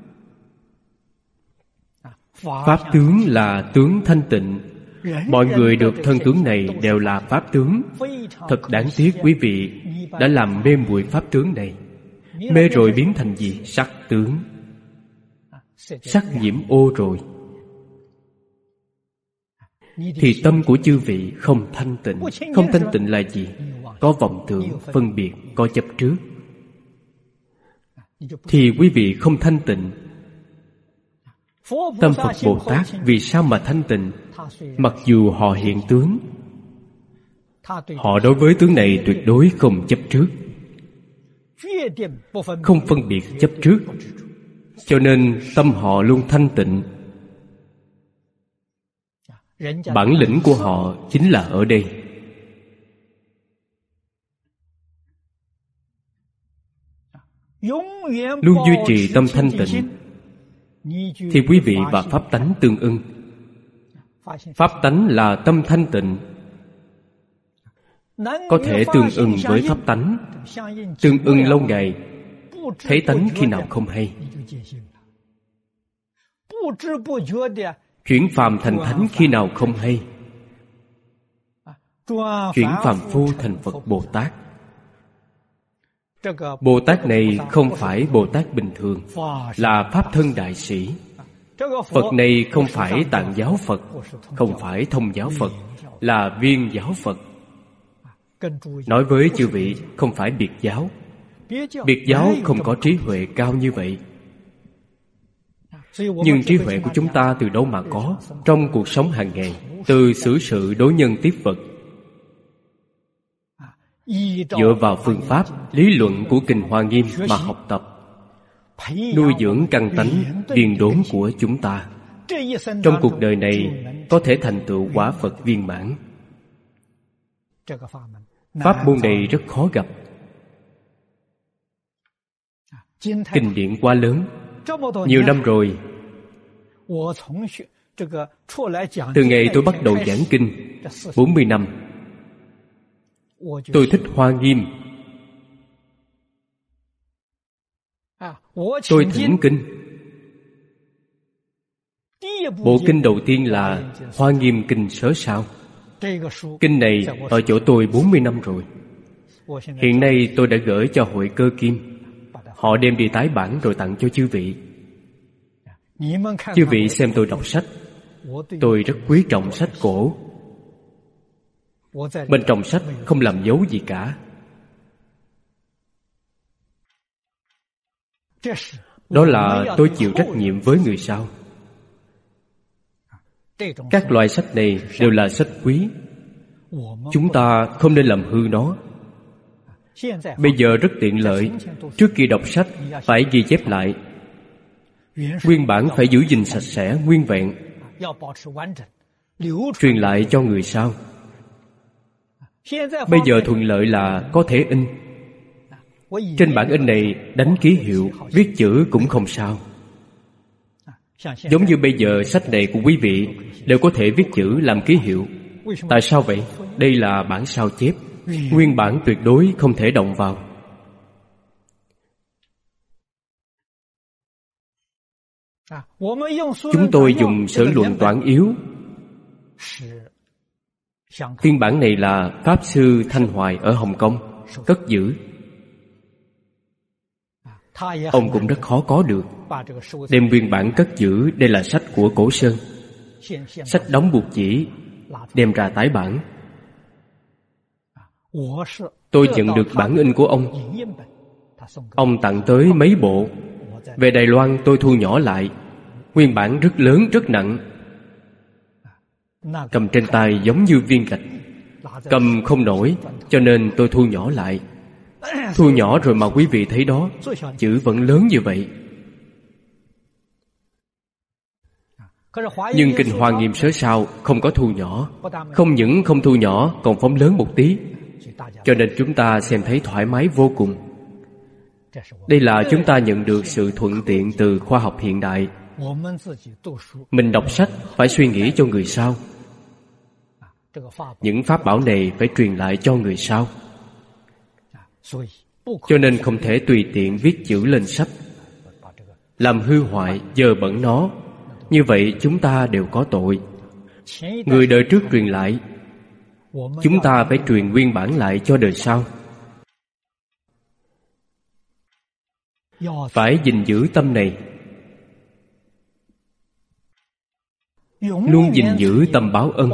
Pháp tướng là tướng thanh tịnh. Mọi người được thân tướng này đều là pháp tướng. Thật đáng tiếc quý vị đã làm mê muội pháp tướng này. Mê rồi biến thành gì? Sắc tướng. Sắc nhiễm ô rồi, thì tâm của chư vị không thanh tịnh. Không thanh tịnh là gì? Có vọng tưởng, phân biệt, có chấp trước. thì quý vị không thanh tịnh. Tâm Phật Bồ Tát vì sao mà thanh tịnh? Mặc dù họ hiện tướng, họ đối với tướng này tuyệt đối không chấp trước, không phân biệt chấp trước, cho nên tâm họ luôn thanh tịnh. Bản lĩnh của họ chính là ở đây. Luôn duy trì tâm thanh tịnh thì quý vị và pháp tánh tương ưng. Pháp tánh là tâm thanh tịnh, có thể tương ưng với pháp tánh. Tương ưng lâu ngày, thấy tánh khi nào không hay, chuyển phàm thành thánh khi nào không hay, chuyển phàm phu thành Phật Bồ Tát. Bồ Tát này không phải Bồ Tát bình thường, là Pháp thân đại sĩ. Phật này không phải Tạng giáo Phật, không phải Thông giáo Phật, là Viên giáo Phật. Nói với chư vị, không phải biệt giáo. Biệt giáo không có trí huệ cao như vậy. Nhưng trí huệ của chúng ta từ đâu mà có? Trong cuộc sống hàng ngày, từ xử sự đối nhân tiếp vật, dựa vào phương pháp, lý luận của Kinh Hoa Nghiêm mà học tập, nuôi dưỡng căn tánh điên đốn của chúng ta. Trong cuộc đời này có thể thành tựu quả Phật viên mãn. Pháp môn này rất khó gặp. Kinh điển quá lớn, nhiều năm rồi. Từ ngày tôi bắt đầu giảng kinh 40 năm, tôi thích Hoa Nghiêm. Tôi thỉnh kinh. Bộ kinh đầu tiên là Hoa Nghiêm Kinh Sớ Sao. Kinh này ở chỗ tôi 40 năm rồi. Hiện nay tôi đã gửi cho Hội Cơ Kim. Họ đem đi tái bản rồi tặng cho chư vị. Chư vị xem tôi đọc sách, tôi rất quý trọng sách cổ. Bên trong sách không làm dấu gì cả. Đó là tôi chịu trách nhiệm với người sau. Các loại sách này đều là sách quý, chúng ta không nên làm hư nó. Bây giờ rất tiện lợi. Trước khi đọc sách phải ghi chép lại, nguyên bản phải giữ gìn sạch sẽ, nguyên vẹn, truyền lại cho người sau. Bây giờ thuận lợi là có thể in. Trên bản in này đánh ký hiệu, viết chữ cũng không sao. Giống như bây giờ sách này của quý vị đều có thể viết chữ làm ký hiệu. Tại sao vậy? Đây là bản sao chép, nguyên bản tuyệt đối không thể động vào. Chúng tôi dùng Sở Luận Toản Yếu. Phiên bản này là Pháp Sư Thanh Hoài ở Hồng Kông cất giữ. Ông cũng rất khó có được. Đem nguyên bản cất giữ. Đây là sách của Cổ Sơn. Sách đóng buộc chỉ, đem ra tái bản. Tôi nhận được bản in của ông. Ông tặng tới mấy bộ. Về Đài Loan tôi thu nhỏ lại. Nguyên bản rất lớn, rất nặng. Cầm trên tay giống như viên gạch, cầm không nổi, cho nên tôi thu nhỏ lại. Thu nhỏ rồi mà quý vị thấy đó, chữ vẫn lớn như vậy. Nhưng Kinh Hoa Nghiêm Sớ Sao không có thu nhỏ. Không những không thu nhỏ, còn phóng lớn một tí, cho nên chúng ta xem thấy thoải mái vô cùng. Đây là chúng ta nhận được sự thuận tiện từ khoa học hiện đại. Mình đọc sách phải suy nghĩ cho người sau. Những pháp bảo này phải truyền lại cho người sau. Cho nên không thể tùy tiện viết chữ lên sách, làm hư hoại, dơ bẩn nó. Như vậy chúng ta đều có tội. Người đời trước truyền lại, chúng ta phải truyền nguyên bản lại cho đời sau. Phải gìn giữ tâm này, luôn gìn giữ tâm báo ân.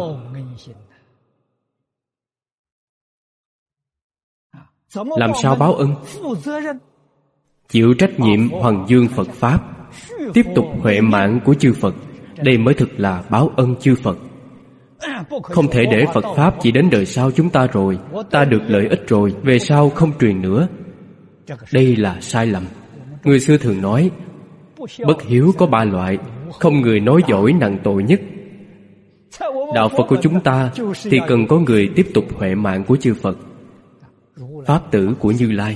Làm sao báo ân? chịu trách nhiệm hoằng dương Phật Pháp, tiếp tục huệ mạng của chư Phật. Đây mới thực là báo ân chư Phật. Không thể để Phật Pháp chỉ đến đời sau chúng ta rồi, ta được lợi ích rồi, về sau không truyền nữa. Đây là sai lầm. Người xưa thường nói, bất hiếu có 3 loại, không người nói giỏi nặng tội nhất. Đạo Phật của chúng ta thì cần có người tiếp tục huệ mạng của chư Phật, Pháp tử của Như Lai.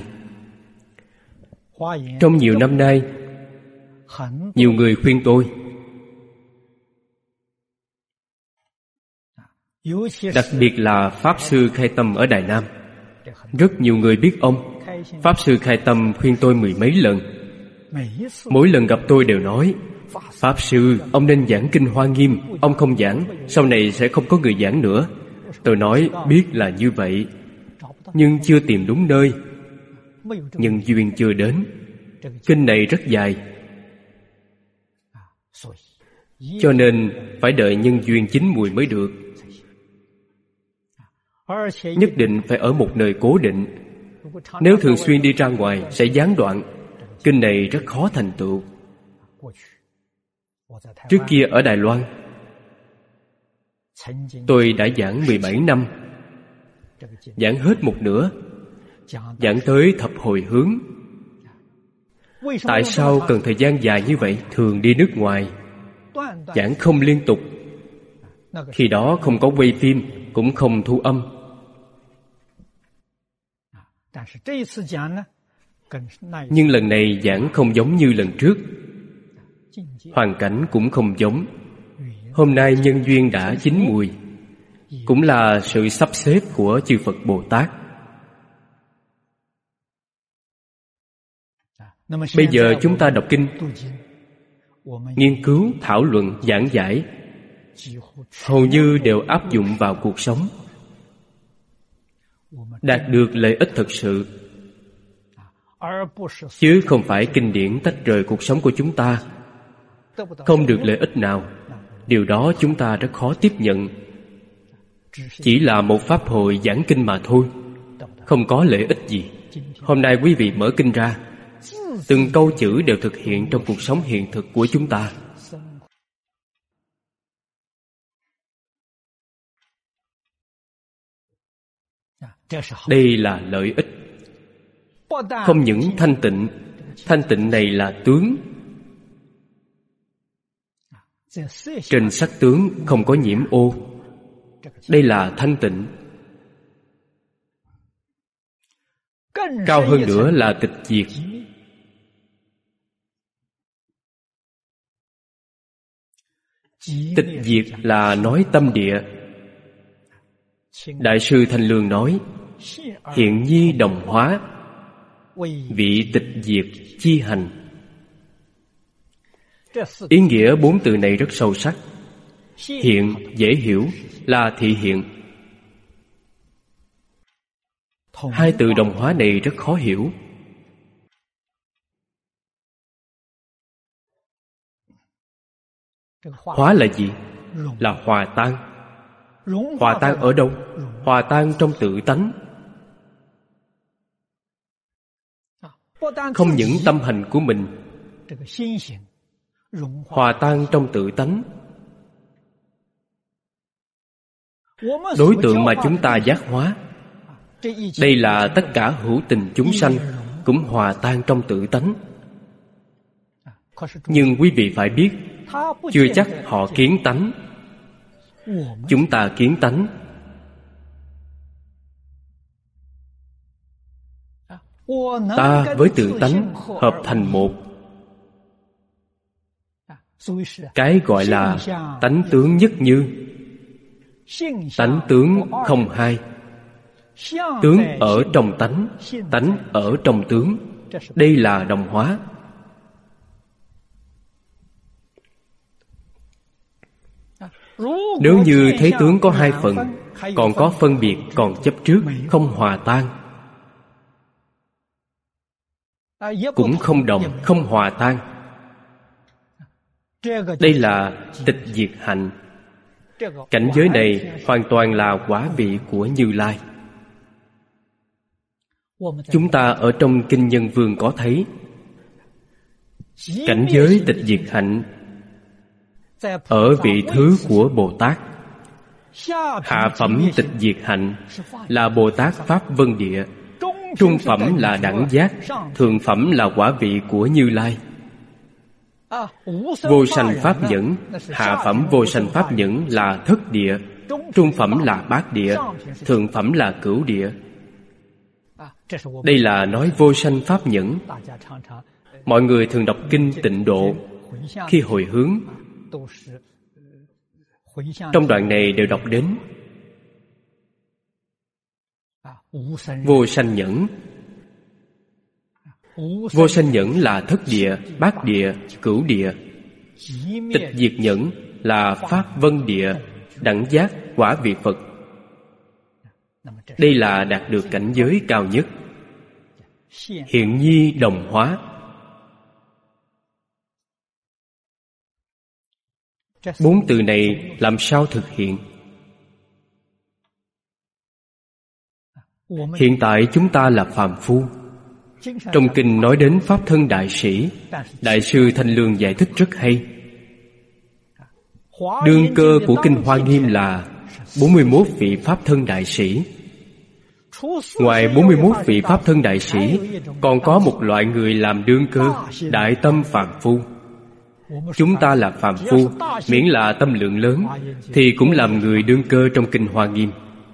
Trong nhiều năm nay, nhiều người khuyên tôi, đặc biệt là Pháp Sư Khai Tâm ở Đài Nam. Rất nhiều người biết ông. Pháp Sư Khai Tâm khuyên tôi 10 mấy lần. Mỗi lần gặp tôi đều nói, Pháp Sư, ông nên giảng Kinh Hoa Nghiêm. Ông không giảng, sau này sẽ không có người giảng nữa. Tôi nói, biết là như vậy, nhưng chưa tìm đúng nơi. Nhân duyên chưa đến. Kinh này rất dài, cho nên phải đợi nhân duyên chín mùi mới được. Nhất định phải ở một nơi cố định. Nếu thường xuyên đi ra ngoài sẽ gián đoạn. Kinh này rất khó thành tựu. Trước kia ở Đài Loan, tôi đã giảng 17 năm, giảng hết một nửa, giảng tới thập hồi hướng. Tại sao cần thời gian dài như vậy? Thường đi nước ngoài, giảng không liên tục. Khi đó không có quay phim, cũng không thu âm. Nhưng lần này giảng không giống như lần trước, hoàn cảnh cũng không giống. Hôm nay nhân duyên đã chín mùi, cũng là sự sắp xếp của chư Phật Bồ Tát. Bây giờ chúng ta đọc kinh, nghiên cứu, thảo luận, giảng giải, hầu như đều áp dụng vào cuộc sống, đạt được lợi ích thực sự, chứ không phải kinh điển tách rời cuộc sống của chúng ta, không được lợi ích nào. Điều đó chúng ta rất khó tiếp nhận. Chỉ là một pháp hội giảng kinh mà thôi, không có lợi ích gì. Hôm nay quý vị mở kinh ra, từng câu chữ đều thực hiện trong cuộc sống hiện thực của chúng ta. Đây là lợi ích. Không những thanh tịnh này là tướng. Trên sắc tướng không có nhiễm ô. Đây là thanh tịnh. Cao hơn nữa là tịch diệt. Tịch diệt là nói tâm địa. Đại sư Thanh Lương nói, hiện nhi đồng hóa, vị tịch diệt chi hành. Ý nghĩa 4 từ này rất sâu sắc. Hiện dễ hiểu là thị hiện. 2 từ đồng hóa này rất khó hiểu. Hóa là gì? Là hòa tan. Hòa tan ở đâu? Hòa tan trong tự tánh. Không những tâm hành của mình, hòa tan trong tự tánh. Đối tượng mà chúng ta giác hóa, đây là tất cả hữu tình chúng sanh, cũng hòa tan trong tự tánh. Nhưng quý vị phải biết, chưa chắc họ kiến tánh. Chúng ta kiến tánh. Ta với tự tánh hợp thành một. Cái gọi là tánh tướng nhất như, tánh tướng không hai. Tướng ở trong tánh, tánh ở trong tướng. Đây là đồng hóa. Nếu như thấy tướng có 2 phần, còn có phân biệt, còn chấp trước, không hòa tan, cũng không đồng, không hòa tan. Đây là tịch diệt hạnh. Cảnh giới này hoàn toàn là quả vị của Như Lai. Chúng ta ở trong Kinh Nhân Vương có thấy, Cảnh giới tịch diệt hạnh ở vị thứ của Bồ Tát. Hạ phẩm tịch diệt hạnh là Bồ Tát Pháp Vân Địa. Trung phẩm là đẳng giác. Thượng phẩm là quả vị của Như Lai. Vô sanh pháp nhẫn. Hạ phẩm vô sanh pháp nhẫn là thất địa. Trung phẩm là bát địa. Thượng phẩm là cửu địa. Đây là nói vô sanh pháp nhẫn. Mọi người thường đọc kinh Tịnh Độ, khi hồi hướng, trong đoạn này đều đọc đến vô sanh nhẫn. Vô sanh nhẫn là thất địa, bát địa, cửu địa. Tịch diệt nhẫn là Pháp Vân Địa, đẳng giác, quả vị Phật. Đây là đạt được cảnh giới cao nhất. Hiện nhi đồng hóa. Bốn từ này làm sao thực hiện? Hiện tại chúng ta là phàm phu. Trong kinh nói đến Pháp thân đại sĩ, Đại sư Thanh Lương giải thích rất hay. Đương cơ của kinh Hoa Nghiêm là 41 vị Pháp thân đại sĩ. Ngoài 41 vị Pháp thân đại sĩ, còn có một loại người làm đương cơ, đại tâm phàm phu. Chúng ta là phàm phu, miễn là tâm lượng lớn, thì cũng làm người đương cơ trong kinh Hoa Nghiêm.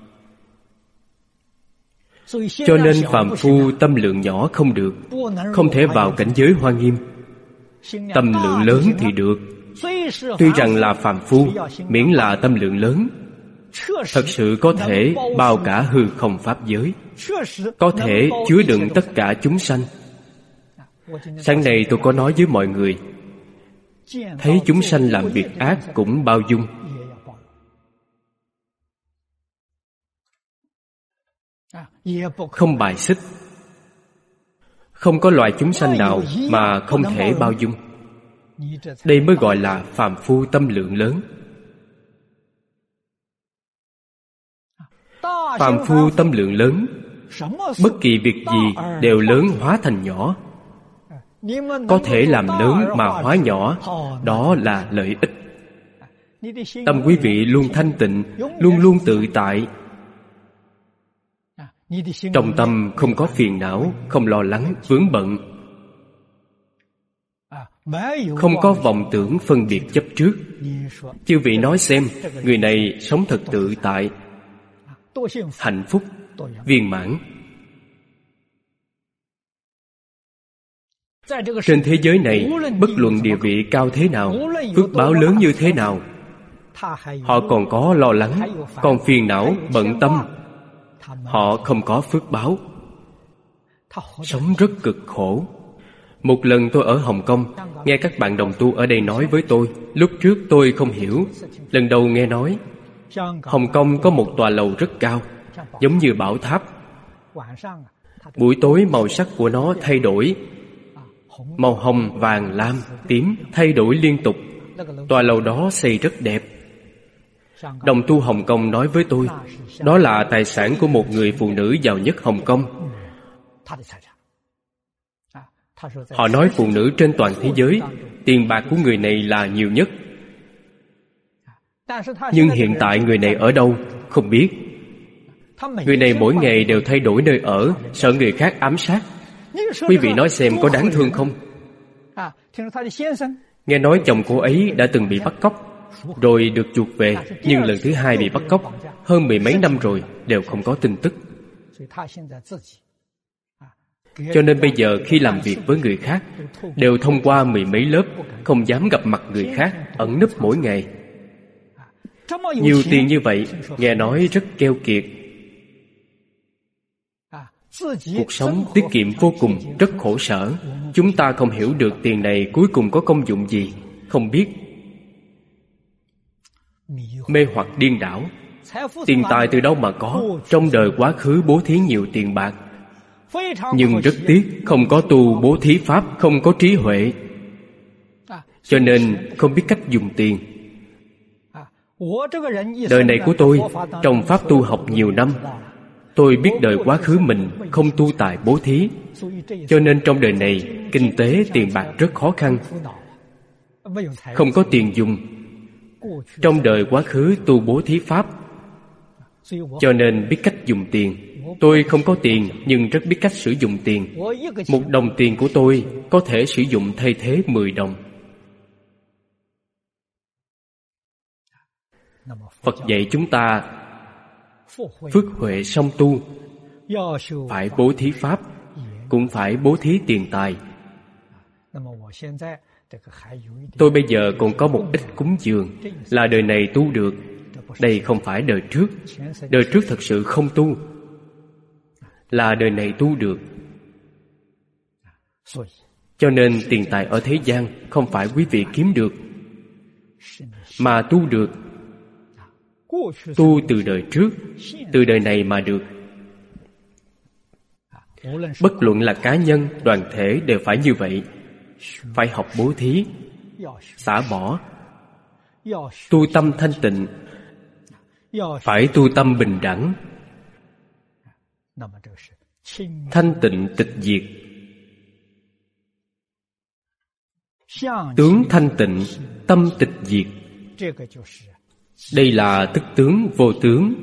Cho nên phàm phu tâm lượng nhỏ không được, không thể vào cảnh giới Hoa Nghiêm. Tâm lượng lớn thì được. Tuy rằng là phàm phu, miễn là tâm lượng lớn, thật sự có thể bao cả hư không pháp giới, có thể chứa đựng tất cả chúng sanh. Sáng nay tôi có nói với mọi người, thấy chúng sanh làm việc ác cũng bao dung. Không bài xích. Không có loại chúng sanh nào mà không thể bao dung. Đây mới gọi là phàm phu tâm lượng lớn. Phàm phu tâm lượng lớn, bất kỳ việc gì đều lớn hóa thành nhỏ. Có thể làm lớn mà hóa nhỏ, đó là lợi ích. Tâm quý vị luôn thanh tịnh, luôn luôn tự tại. Trong tâm không có phiền não, không lo lắng, vướng bận, không có vọng tưởng phân biệt chấp trước. Chư vị nói xem, người này sống thật tự tại, hạnh phúc, viên mãn. Trên thế giới này, bất luận địa vị cao thế nào, phước báo lớn như thế nào, họ còn có lo lắng, còn phiền não, bận tâm. Họ không có phước báo, sống rất cực khổ. Một lần tôi ở Hồng Kông, nghe các bạn đồng tu ở đây nói với tôi. Lúc trước tôi không hiểu, lần đầu nghe nói Hồng Kông có một tòa lầu rất cao, giống như bảo tháp. Buổi tối màu sắc của nó thay đổi, màu hồng, vàng, lam, tím, thay đổi liên tục. Tòa lầu đó xây rất đẹp. Đồng tu Hồng Kông nói với tôi, đó là tài sản của một người phụ nữ giàu nhất Hồng Kông. Họ nói phụ nữ trên toàn thế giới, tiền bạc của người này là nhiều nhất. Nhưng hiện tại người này ở đâu, không biết. Người này mỗi ngày đều thay đổi nơi ở, sợ người khác ám sát. Quý vị nói xem có đáng thương không? Nghe nói chồng cô ấy đã từng bị bắt cóc, rồi được chuộc về, nhưng lần thứ hai bị bắt cóc. Hơn 10 mấy năm rồi, đều không có tin tức. Cho nên bây giờ khi làm việc với người khác, đều thông qua 10 mấy lớp, không dám gặp mặt người khác, ẩn núp mỗi ngày. Nhiều tiền như vậy, nghe nói rất keo kiệt. Cuộc sống tiết kiệm vô cùng, rất khổ sở. Chúng ta không hiểu được tiền này cuối cùng có công dụng gì, không biết. Mê hoặc điên đảo. Tiền tài từ đâu mà có? Trong đời quá khứ bố thí nhiều tiền bạc, nhưng rất tiếc không có tu bố thí pháp, không có trí huệ, cho nên không biết cách dùng tiền. Đời này của tôi trong pháp tu học nhiều năm, Tôi biết đời quá khứ mình không tu tài bố thí, cho nên trong đời này kinh tế tiền bạc rất khó khăn, không có tiền dùng. Trong đời quá khứ tu bố thí pháp, cho nên biết cách dùng tiền. Tôi không có tiền nhưng rất biết cách sử dụng tiền. 1 đồng tiền của tôi có thể sử dụng thay thế 10 đồng. Phật dạy chúng ta phước huệ song tu, phải bố thí pháp, cũng phải bố thí tiền tài. Tôi bây giờ còn có một ít cúng dường, là đời này tu được. Đây không phải đời trước. Đời trước thật sự không tu, là đời này tu được. Cho nên tiền tài ở thế gian không phải quý vị kiếm được, mà tu được. Tu từ đời trước, từ đời này mà được. Bất luận là cá nhân, đoàn thể đều phải như vậy. Phải học bố thí, xả bỏ, tu tâm thanh tịnh, phải tu tâm bình đẳng. Thanh tịnh tịch diệt. Tướng thanh tịnh, tâm tịch diệt. Đây là tức tướng vô tướng.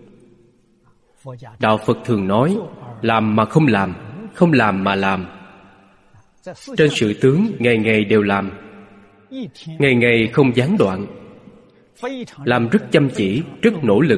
Đạo Phật thường nói, làm mà không làm, không làm mà làm. Trên sự tướng, ngày ngày đều làm, ngày ngày không gián đoạn, làm rất chăm chỉ, rất nỗ lực.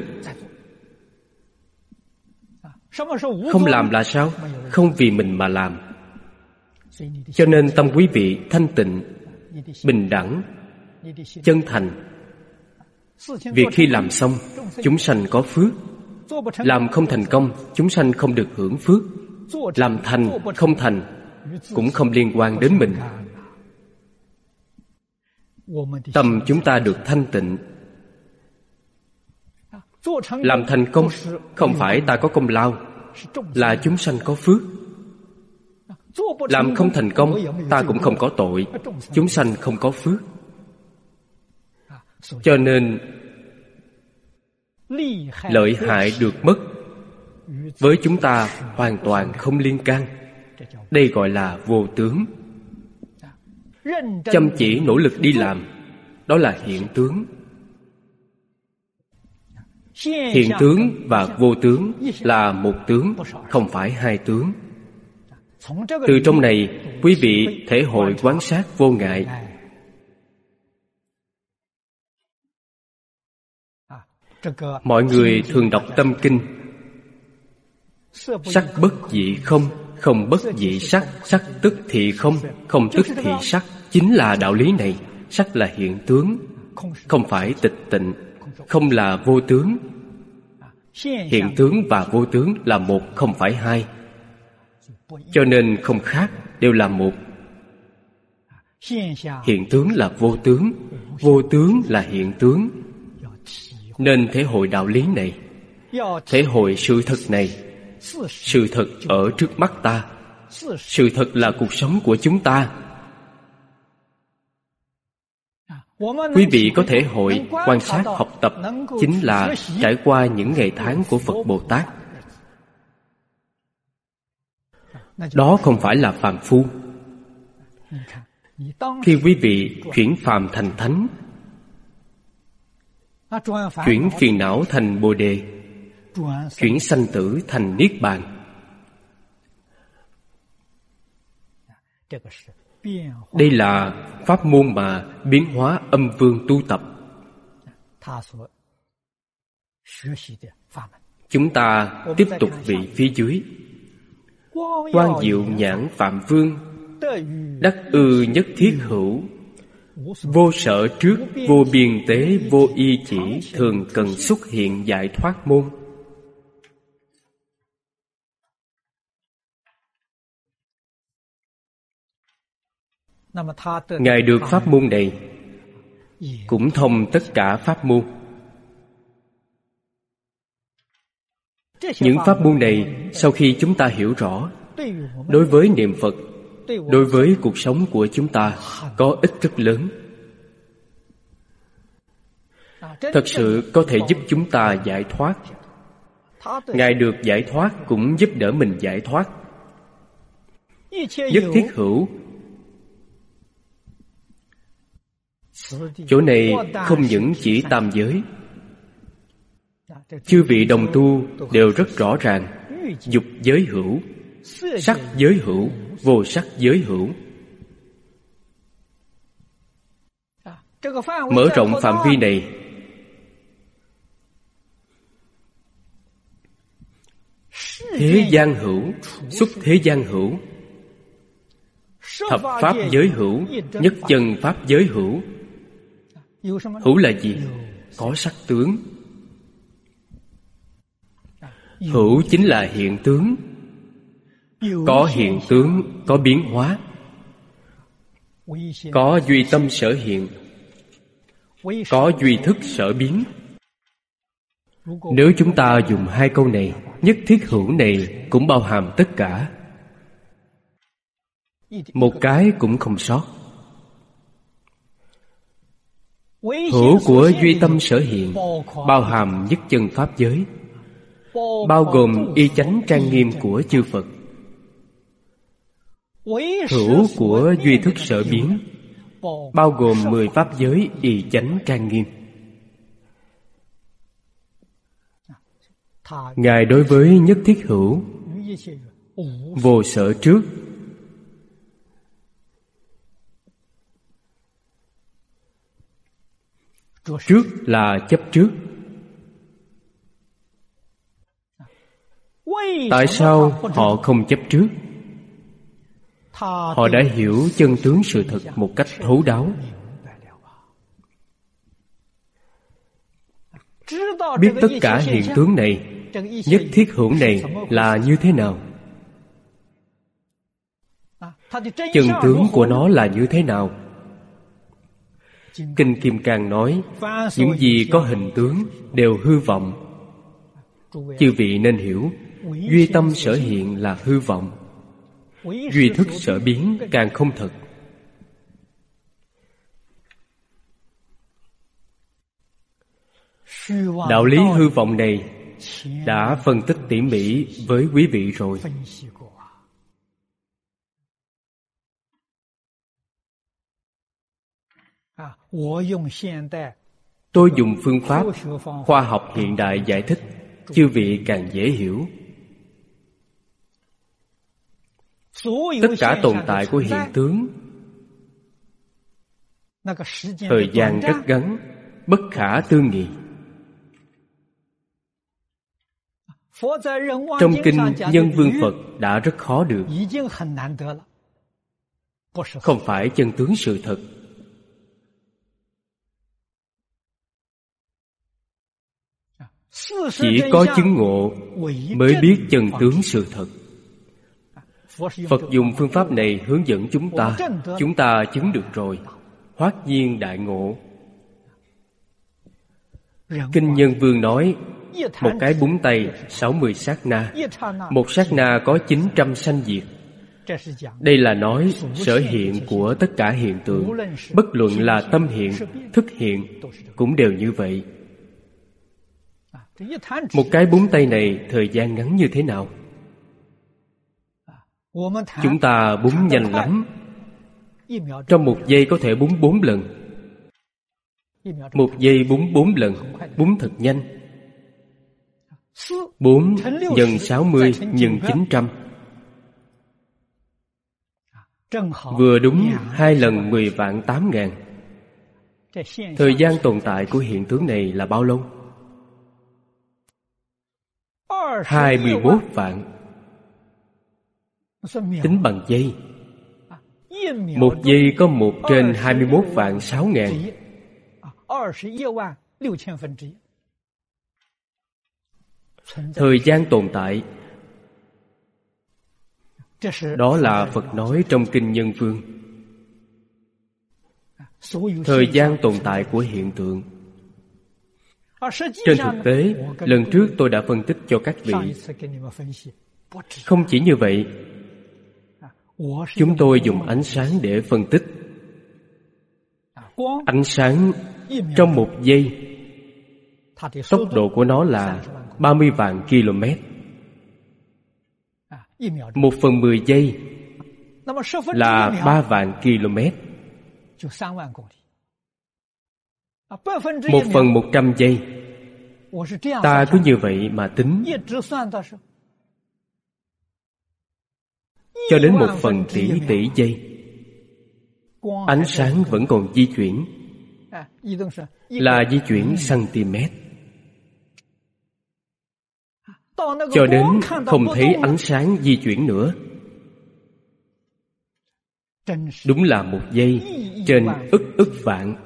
Không làm là sao? Không vì mình mà làm. Cho nên tâm quý vị thanh tịnh, bình đẳng, chân thành. Việc khi làm xong, chúng sanh có phước. Làm không thành công, chúng sanh không được hưởng phước. Làm thành, không thành cũng không liên quan đến mình. Tâm chúng ta được thanh tịnh. Làm thành công không phải ta có công lao, là chúng sanh có phước. Làm không thành công, ta cũng không có tội, chúng sanh không có phước. Cho nên lợi hại được mất với chúng ta hoàn toàn không liên can. Đây gọi là vô tướng. Chăm chỉ nỗ lực đi làm, đó là hiện tướng. Hiện tướng và vô tướng là một tướng, không phải hai tướng. Từ trong này, quý vị thể hội quán sát vô ngại. Mọi người thường đọc tâm kinh, sắc bất dị không, không bất dị sắc, sắc tức thì không, không tức thì sắc. Chính là đạo lý này. Sắc là hiện tướng, không phải tịch tịnh. Không là vô tướng. Hiện tướng và vô tướng là một, không phải hai. Cho nên không khác, đều là một. Hiện tướng là vô tướng, vô tướng là hiện tướng. Nên thể hội đạo lý này, thể hội sự thật này. Sự thật ở trước mắt ta. Sự thật là cuộc sống của chúng ta. Quý vị có thể hội, quan sát, học tập, chính là trải qua những ngày tháng của Phật Bồ Tát. Đó không phải là phàm phu. Khi quý vị chuyển phàm thành thánh, chuyển phiền não thành Bồ Đề, chuyển sanh tử thành Niết Bàn, đây là pháp môn mà Biến Hóa Âm Vương tu tập. Chúng ta tiếp tục vị phía dưới. Quang diệu nhãn Phạm Vương, đắc ư nhất thiết hữu. Vô sở trước, vô biên tế, vô y chỉ, thường cần xuất hiện giải thoát môn. Ngài được pháp môn này, cũng thông tất cả pháp môn. Những pháp môn này, sau khi chúng ta hiểu rõ, đối với niệm Phật, đối với cuộc sống của chúng ta có ích rất lớn. Thật sự có thể giúp chúng ta giải thoát. Ngài được giải thoát cũng giúp đỡ mình giải thoát. Nhất thiết hữu, chỗ này không những chỉ tam giới. Chư vị đồng tu đều rất rõ ràng. Dục giới hữu, sắc giới hữu, vô sắc giới hữu. Mở rộng phạm vi này, thế gian hữu, xuất thế gian hữu, thập pháp giới hữu, nhất chân pháp giới hữu. Hữu là gì? Có sắc tướng. Hữu chính là hiện tướng. Có hiện tướng, có biến hóa. Có duy tâm sở hiện, có duy thức sở biến. Nếu chúng ta dùng hai câu này, nhất thiết hữu này cũng bao hàm tất cả, một cái cũng không sót. Hữu của duy tâm sở hiện bao hàm nhất chân pháp giới, bao gồm y chánh trang nghiêm của chư Phật. Hữu của duy thức sở biến bao gồm 10 pháp giới y chánh trang nghiêm. Ngài đối với nhất thiết hữu, vô sở trước. Trước là chấp trước. Tại sao họ không chấp trước? Họ đã hiểu chân tướng sự thật một cách thấu đáo. Biết tất cả hiện tướng này, nhất thiết hữu này là như thế nào, chân tướng của nó là như thế nào. Kinh Kim Cang nói, những gì có hình tướng đều hư vọng. Chư vị nên hiểu, duy tâm sở hiện là hư vọng, duy thức sở biến càng không thật. Đạo lý hư vọng này đã phân tích tỉ mỉ với quý vị rồi. Tôi dùng phương pháp khoa học hiện đại giải thích, chư vị càng dễ hiểu. Tất cả tồn tại của hiện tướng, thời gian rất ngắn, bất khả tư nghị. Trong kinh Nhân Vương Phật đã rất khó được, không phải chân tướng sự thật. Chỉ có chứng ngộ mới biết chân tướng sự thật. Phật dùng phương pháp này hướng dẫn chúng ta chứng được rồi, hoát nhiên đại ngộ. Kinh Nhân Vương nói, một cái búng tay 60 sát na, một sát na có 900 sanh diệt. Đây là nói sở hiện của tất cả hiện tượng, bất luận là tâm hiện, thức hiện, cũng đều như vậy. Một cái búng tay này thời gian ngắn như thế nào? Chúng ta búng nhanh lắm. Trong một giây có thể búng 4 lần. Một giây búng 4 lần, búng thật nhanh. 4 nhân 60 nhân 900, vừa đúng 2 lần 10 vạn 8.000. Thời gian tồn tại của hiện tướng này là bao lâu? 21 vạn. Tính bằng giây, một giây có 1 trên 21 vạn 6.000. Thời gian tồn tại, đó là Phật nói trong Kinh Nhân Vương. Thời gian tồn tại của hiện tượng. Trên thực tế, lần trước tôi đã phân tích cho các vị. Không chỉ như vậy, chúng tôi dùng ánh sáng để phân tích. Ánh sáng trong một giây Tốc độ của nó là 30 vạn km. 1/10 giây là 3 vạn km. 1/100 giây. Ta cứ như vậy mà tính, cho đến 1/1000 tỷ giây, ánh sáng vẫn còn di chuyển, là di chuyển cm. Cho đến không thấy ánh sáng di chuyển nữa. Đúng là 1 giây trên ức vạn.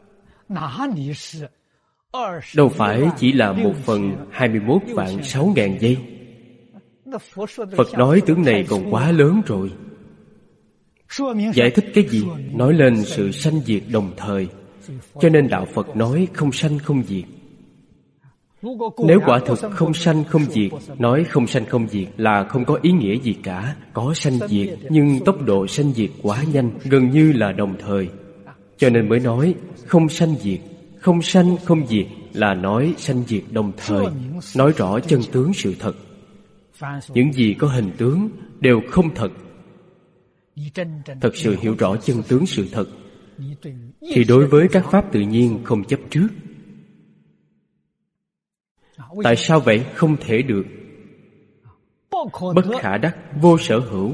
Đâu phải chỉ là 1/21 vạn 6.000 giây. Phật nói tướng này còn quá lớn rồi. Giải thích cái gì? Nói lên sự sanh diệt đồng thời. Cho nên Đạo Phật nói không sanh không diệt. Nếu quả thực không sanh không diệt, nói không sanh không diệt là không có ý nghĩa gì cả. Có sanh diệt, nhưng tốc độ sanh diệt quá nhanh, gần như là đồng thời. Cho nên mới nói không sanh diệt. Không sanh không diệt là nói sanh diệt đồng thời, nói rõ chân tướng sự thật. Những gì có hình tướng đều không thật. Thật sự hiểu rõ chân tướng sự thật, thì đối với các pháp tự nhiên không chấp trước. Tại sao vậy? Không thể được. Bất khả đắc, vô sở hữu.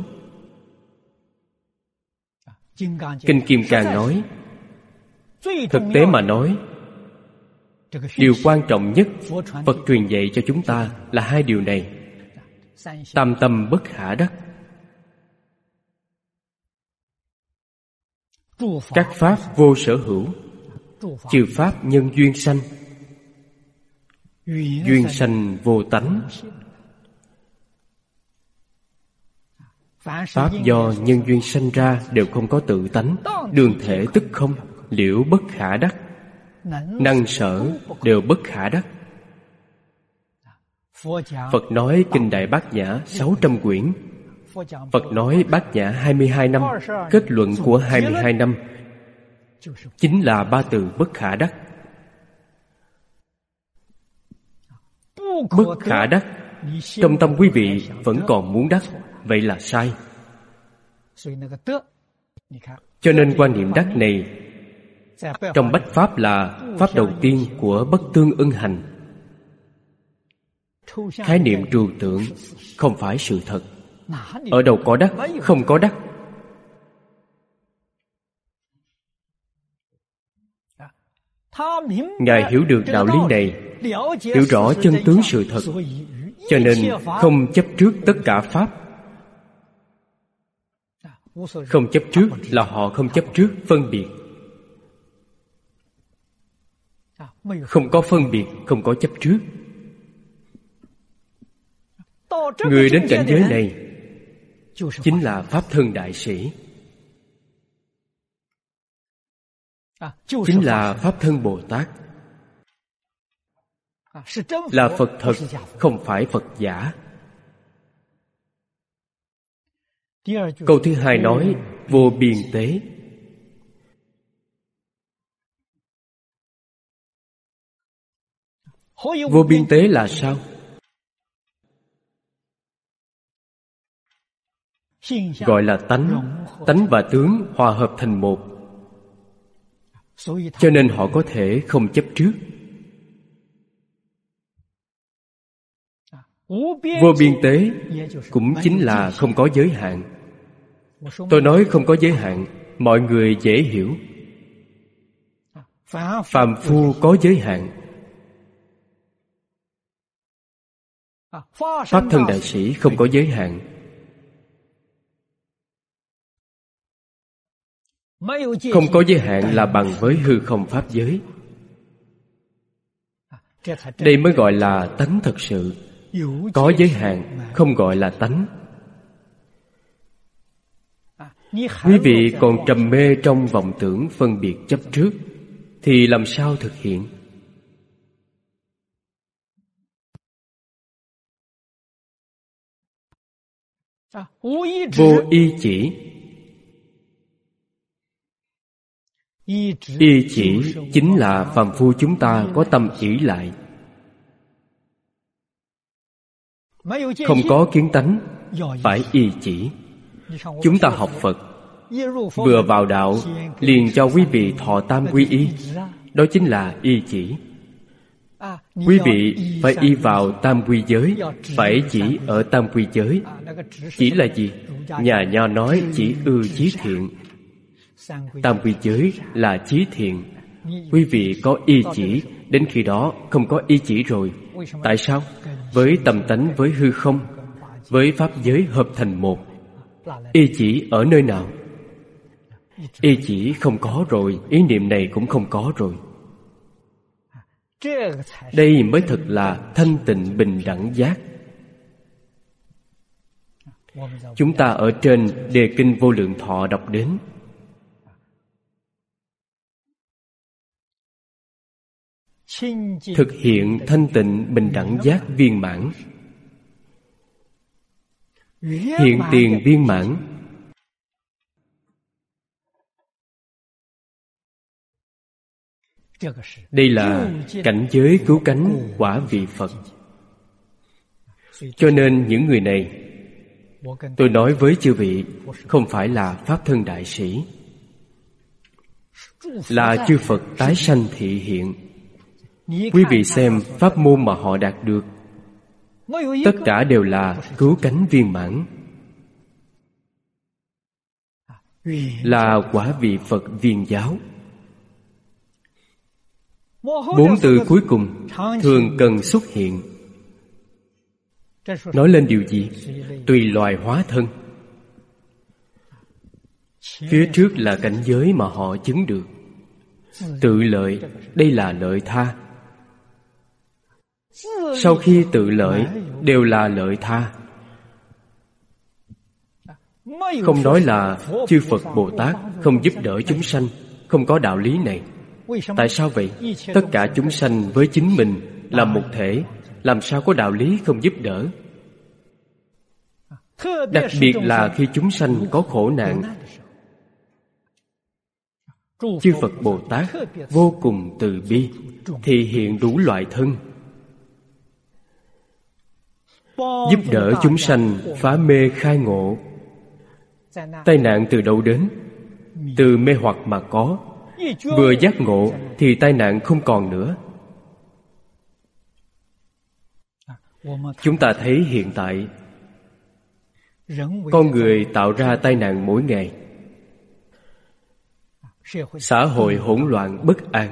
Kinh Kim Cang nói, thực tế mà nói, điều quan trọng nhất Phật truyền dạy cho chúng ta là 2 điều này: tam tâm bất khả đắc. Các pháp vô sở hữu, chư pháp nhân duyên sanh. Duyên sanh vô tánh. Pháp do nhân duyên sanh ra đều không có tự tánh. Đường thể tức không, liễu bất khả đắc. Năng sở đều bất khả đắc. Phật nói Kinh Đại Bát Nhã 600 quyển. Phật nói Bát Nhã 22 năm, kết luận của 22 năm chính là 3 từ bất khả đắc. Bất khả đắc, trong tâm quý vị vẫn còn muốn đắc, vậy là sai. Cho nên quan niệm đắc này trong Bách Pháp là pháp đầu tiên của bất tương ưng hành. Khái niệm trừu tượng không phải sự thật. Ở đâu có đắc? Không có đắc. Ngài hiểu được đạo lý này, hiểu rõ chân tướng sự thật, cho nên không chấp trước tất cả pháp. Không chấp trước là họ không chấp trước phân biệt. Không có phân biệt, không có chấp trước. Người đến cảnh giới này chính là Pháp Thân Đại Sĩ, chính là Pháp Thân Bồ Tát, là Phật thật, không phải Phật giả. Câu thứ 2 nói vô biên tế. Vô biên tế là sao? Gọi là tánh. Tánh và tướng hòa hợp thành một. Cho nên họ có thể không chấp trước. Vô biên tế cũng chính là không có giới hạn. Tôi nói không có giới hạn, mọi người dễ hiểu. Phàm phu có giới hạn. Pháp Thân Đại Sĩ không có giới hạn. Không có giới hạn là bằng với hư không pháp giới. Đây mới gọi là tánh thật sự. Có giới hạn không gọi là tánh. Quý vị còn trầm mê trong vọng tưởng phân biệt chấp trước thì làm sao thực hiện? Vô y chỉ. Y chỉ chính là phàm phu chúng ta có tâm ỷ lại. Không có kiến tánh, phải y chỉ. Chúng ta học Phật, vừa vào đạo liền cho quý vị thọ tam quy y. Đó chính là y chỉ. Quý vị phải y vào tam quy giới, phải chỉ ở tam quy giới. Chỉ là gì? Nhà Nho nói chỉ ư chí thiện. Tam quy giới là chí thiện. Quý vị có y chỉ, đến khi đó không có y chỉ rồi. Tại sao? Với tâm tánh, với hư không, với pháp giới hợp thành một. Y chỉ ở nơi nào? Y chỉ không có rồi, ý niệm này cũng không có rồi. Đây mới thật là thanh tịnh bình đẳng giác. Chúng ta ở trên Đề Kinh Vô Lượng Thọ đọc đến: thực hiện thanh tịnh bình đẳng giác viên mãn. Hiện tiền viên mãn. Đây là cảnh giới cứu cánh quả vị Phật. Cho nên những người này, tôi nói với chư vị, không phải là Pháp Thân Đại Sĩ, là chư Phật tái sanh thị hiện. Quý vị xem pháp môn mà họ đạt được, tất cả đều là cứu cánh viên mãn, là quả vị Phật viên giáo. 4 từ cuối cùng thường cần xuất hiện. Nói lên điều gì? Tùy loài hóa thân. Phía trước là cảnh giới mà họ chứng được. Tự lợi, đây là lợi tha. Sau khi tự lợi, đều là lợi tha. Không nói là chư Phật Bồ Tát không giúp đỡ chúng sanh, không có đạo lý này. Tại sao vậy? Tất cả chúng sanh với chính mình là một thể, làm sao có đạo lý không giúp đỡ? Đặc biệt là khi chúng sanh có khổ nạn, chư Phật Bồ Tát vô cùng từ bi, thì hiện đủ loại thân, giúp đỡ chúng sanh phá mê khai ngộ. Tai nạn từ đâu đến? Từ mê hoặc mà có. Vừa giác ngộ thì tai nạn không còn nữa. Chúng ta thấy hiện tại con người tạo ra tai nạn mỗi ngày. Xã hội hỗn loạn bất an.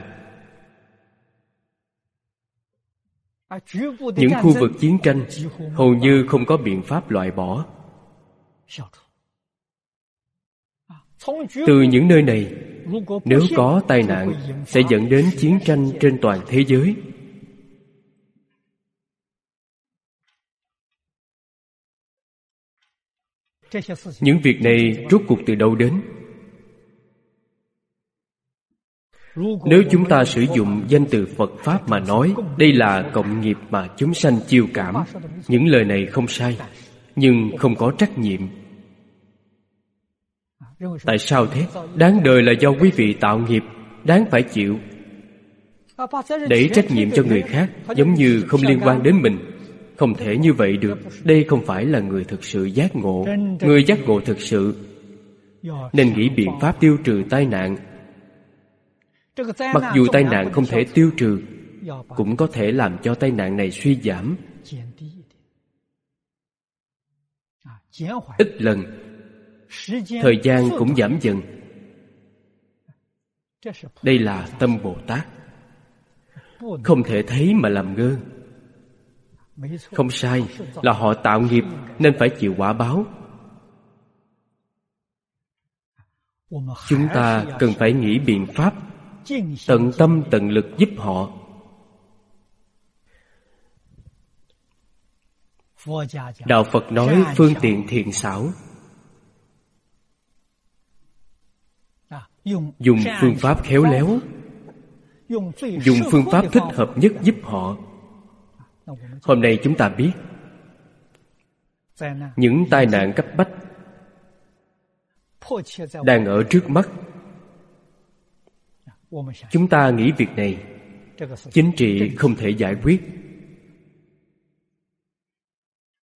Những khu vực chiến tranh hầu như không có biện pháp loại bỏ. Từ những nơi này, nếu có tai nạn, sẽ dẫn đến chiến tranh trên toàn thế giới. Những việc này rốt cuộc từ đâu đến? Nếu chúng ta sử dụng danh từ Phật Pháp mà nói, đây là cộng nghiệp mà chúng sanh chiêu cảm. Những lời này không sai, nhưng không có trách nhiệm. Tại sao thế? Đáng đời là do quý vị tạo nghiệp, đáng phải chịu. Đẩy trách nhiệm cho người khác giống như không liên quan đến mình. Không thể như vậy được. Đây không phải là người thực sự giác ngộ. Người giác ngộ thực sự nên nghĩ biện pháp tiêu trừ tai nạn. Mặc dù tai nạn không thể tiêu trừ, cũng có thể làm cho tai nạn này suy giảm ít lần. Thời gian cũng giảm dần. Đây là tâm Bồ Tát. Không thể thấy mà làm ngơ. Không sai, là họ tạo nghiệp nên phải chịu quả báo. Chúng ta cần phải nghĩ biện pháp, tận tâm tận lực giúp họ. Đạo Phật nói phương tiện thiện xảo, dùng phương pháp khéo léo, dùng phương pháp thích hợp nhất giúp họ. Hôm nay chúng ta biết những tai nạn cấp bách đang ở trước mắt. Chúng ta nghĩ việc này chính trị không thể giải quyết.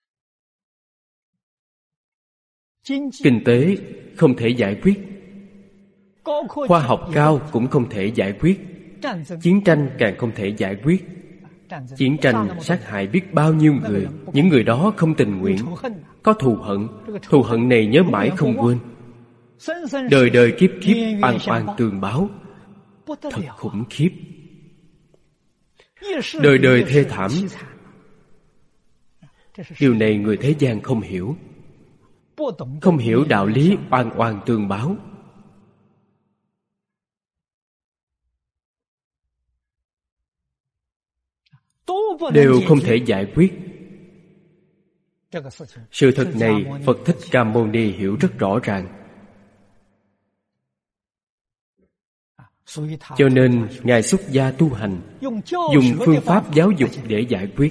Kinh tế không thể giải quyết, khoa học cao cũng không thể giải quyết, chiến tranh càng không thể giải quyết. Chiến tranh sát hại biết bao nhiêu người, những người đó không tình nguyện, có thù hận, thù hận này nhớ mãi không quên, đời đời kiếp kiếp oan oan tương báo, thật khủng khiếp, đời đời thê thảm. Điều này người thế gian không hiểu, không hiểu đạo lý oan oan tương báo. Đều không thể giải quyết. Sự thật này Phật Thích Ca Mâu Ni hiểu rất rõ ràng. Cho nên Ngài xuất gia tu hành, dùng phương pháp giáo dục để giải quyết.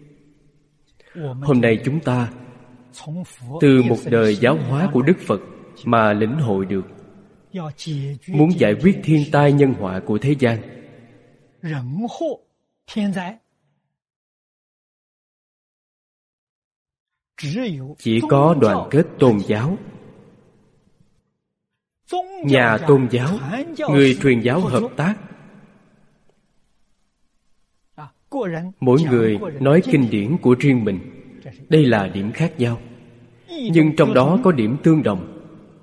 Hôm nay chúng ta từ một đời giáo hóa của Đức Phật mà lĩnh hội được, muốn giải quyết thiên tai nhân họa của thế gian, chỉ có đoàn kết tôn giáo, nhà tôn giáo, người truyền giáo hợp tác. Mỗi người nói kinh điển của riêng mình, đây là điểm khác nhau, nhưng trong đó có điểm tương đồng.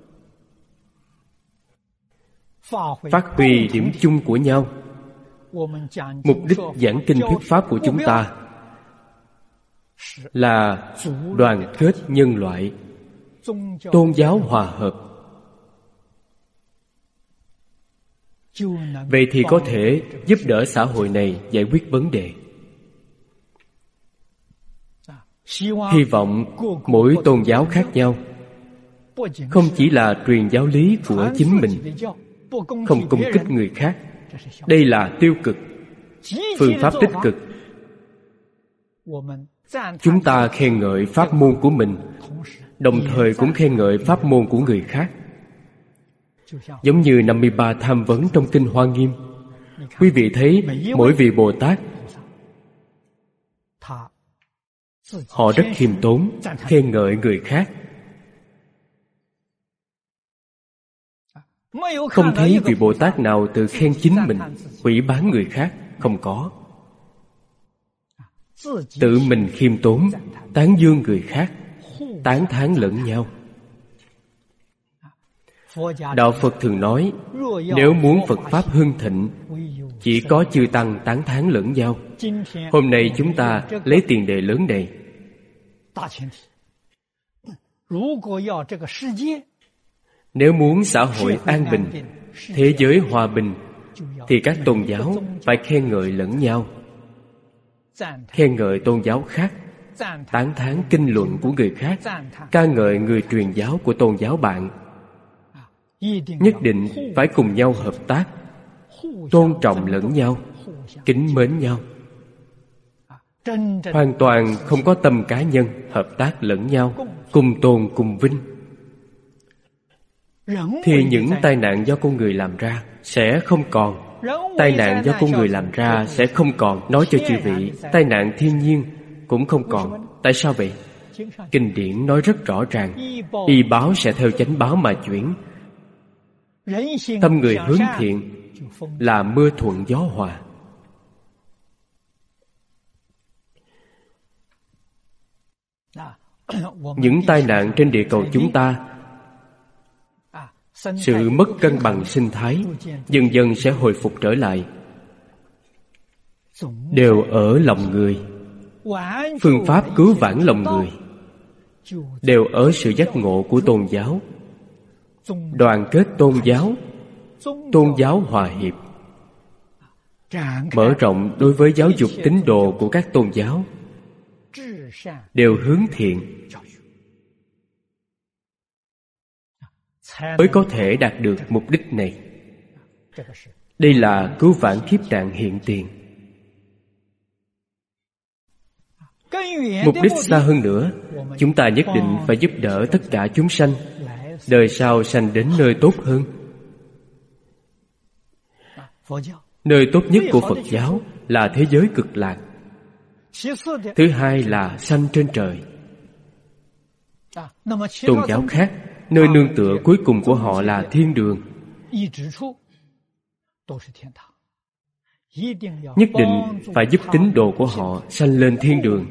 Phát huy điểm chung của nhau. Mục đích giảng kinh thuyết pháp của chúng ta là đoàn kết nhân loại, tôn giáo hòa hợp. Vậy thì có thể giúp đỡ xã hội này giải quyết vấn đề. Hy vọng mỗi tôn giáo khác nhau không chỉ là truyền giáo lý của chính mình, không công kích người khác, đây là tiêu cực. Phương pháp tích cực, chúng ta khen ngợi pháp môn của mình, đồng thời cũng khen ngợi pháp môn của người khác. Giống như 53 tham vấn trong Kinh Hoa Nghiêm. Quý vị thấy mỗi vị Bồ Tát họ rất khiêm tốn, khen ngợi người khác. Không thấy vị Bồ Tát nào tự khen chính mình, hủy báng người khác, không có. Tự mình khiêm tốn, tán dương người khác, tán thán lẫn nhau. Đạo Phật thường nói, nếu muốn Phật Pháp hưng thịnh, chỉ có chư Tăng tán thán lẫn nhau. Hôm nay chúng ta lấy tiền đề lớn này. Nếu muốn xã hội an bình, thế giới hòa bình, thì các tôn giáo phải khen ngợi lẫn nhau. Khen ngợi tôn giáo khác, tán thán kinh luận của người khác, ca ngợi người truyền giáo của tôn giáo bạn. Nhất định phải cùng nhau hợp tác, tôn trọng lẫn nhau, kính mến nhau. Hoàn toàn không có tâm cá nhân, hợp tác lẫn nhau, cùng tôn cùng vinh. Thì những tai nạn do con người làm ra sẽ không còn. Tai nạn do con người làm ra sẽ không còn. Nói cho chư vị, tai nạn thiên nhiên cũng không còn. Tại sao vậy? Kinh điển nói rất rõ ràng, y báo sẽ theo chánh báo mà chuyển. Tâm người hướng thiện là mưa thuận gió hòa. Những tai nạn trên địa cầu chúng ta, sự mất cân bằng sinh thái dần dần sẽ hồi phục trở lại, đều ở lòng người. Phương pháp cứu vãn lòng người đều ở sự giác ngộ của tôn giáo, đoàn kết tôn giáo, tôn giáo hòa hiệp, mở rộng đối với giáo dục tín đồ của các tôn giáo, đều hướng thiện, mới có thể đạt được mục đích này. Đây là cứu vãn kiếp nạn hiện tiền. Mục đích xa hơn nữa, chúng ta nhất định phải giúp đỡ tất cả chúng sanh, đời sau sanh đến nơi tốt hơn. Nơi tốt nhất của Phật giáo là thế giới cực lạc. Thứ hai là sanh trên trời. Tôn giáo khác, nơi nương tựa cuối cùng của họ là thiên đường. Nhất định phải giúp tín đồ của họ sanh lên thiên đường.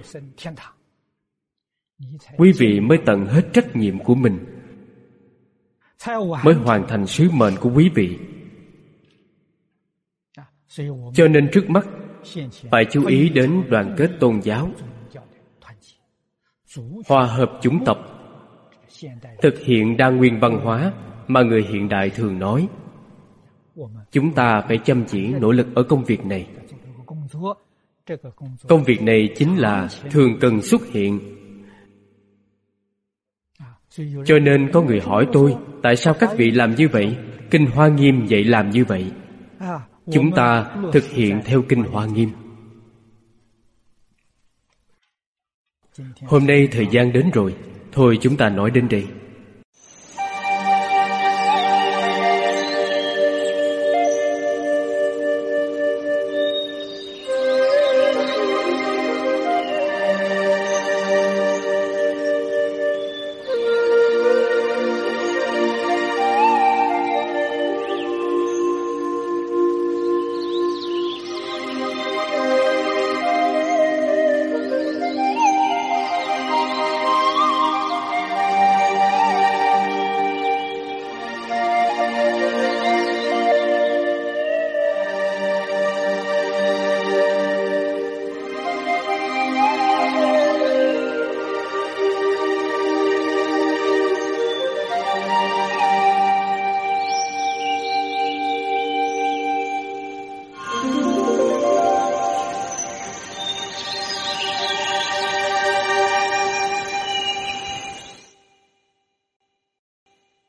Quý vị mới tận hết trách nhiệm của mình, mới hoàn thành sứ mệnh của quý vị. Cho nên trước mắt phải chú ý đến đoàn kết tôn giáo, hòa hợp chủng tộc, thực hiện đa nguyên văn hóa mà người hiện đại thường nói. Chúng ta phải chăm chỉ nỗ lực ở công việc này. Công việc này chính là thường cần xuất hiện. Cho nên có người hỏi tôi, tại sao các vị làm như vậy? Kinh Hoa Nghiêm dạy làm như vậy. Chúng ta thực hiện theo Kinh Hoa Nghiêm. Hôm nay thời gian đến rồi, thôi chúng ta nói đến đây.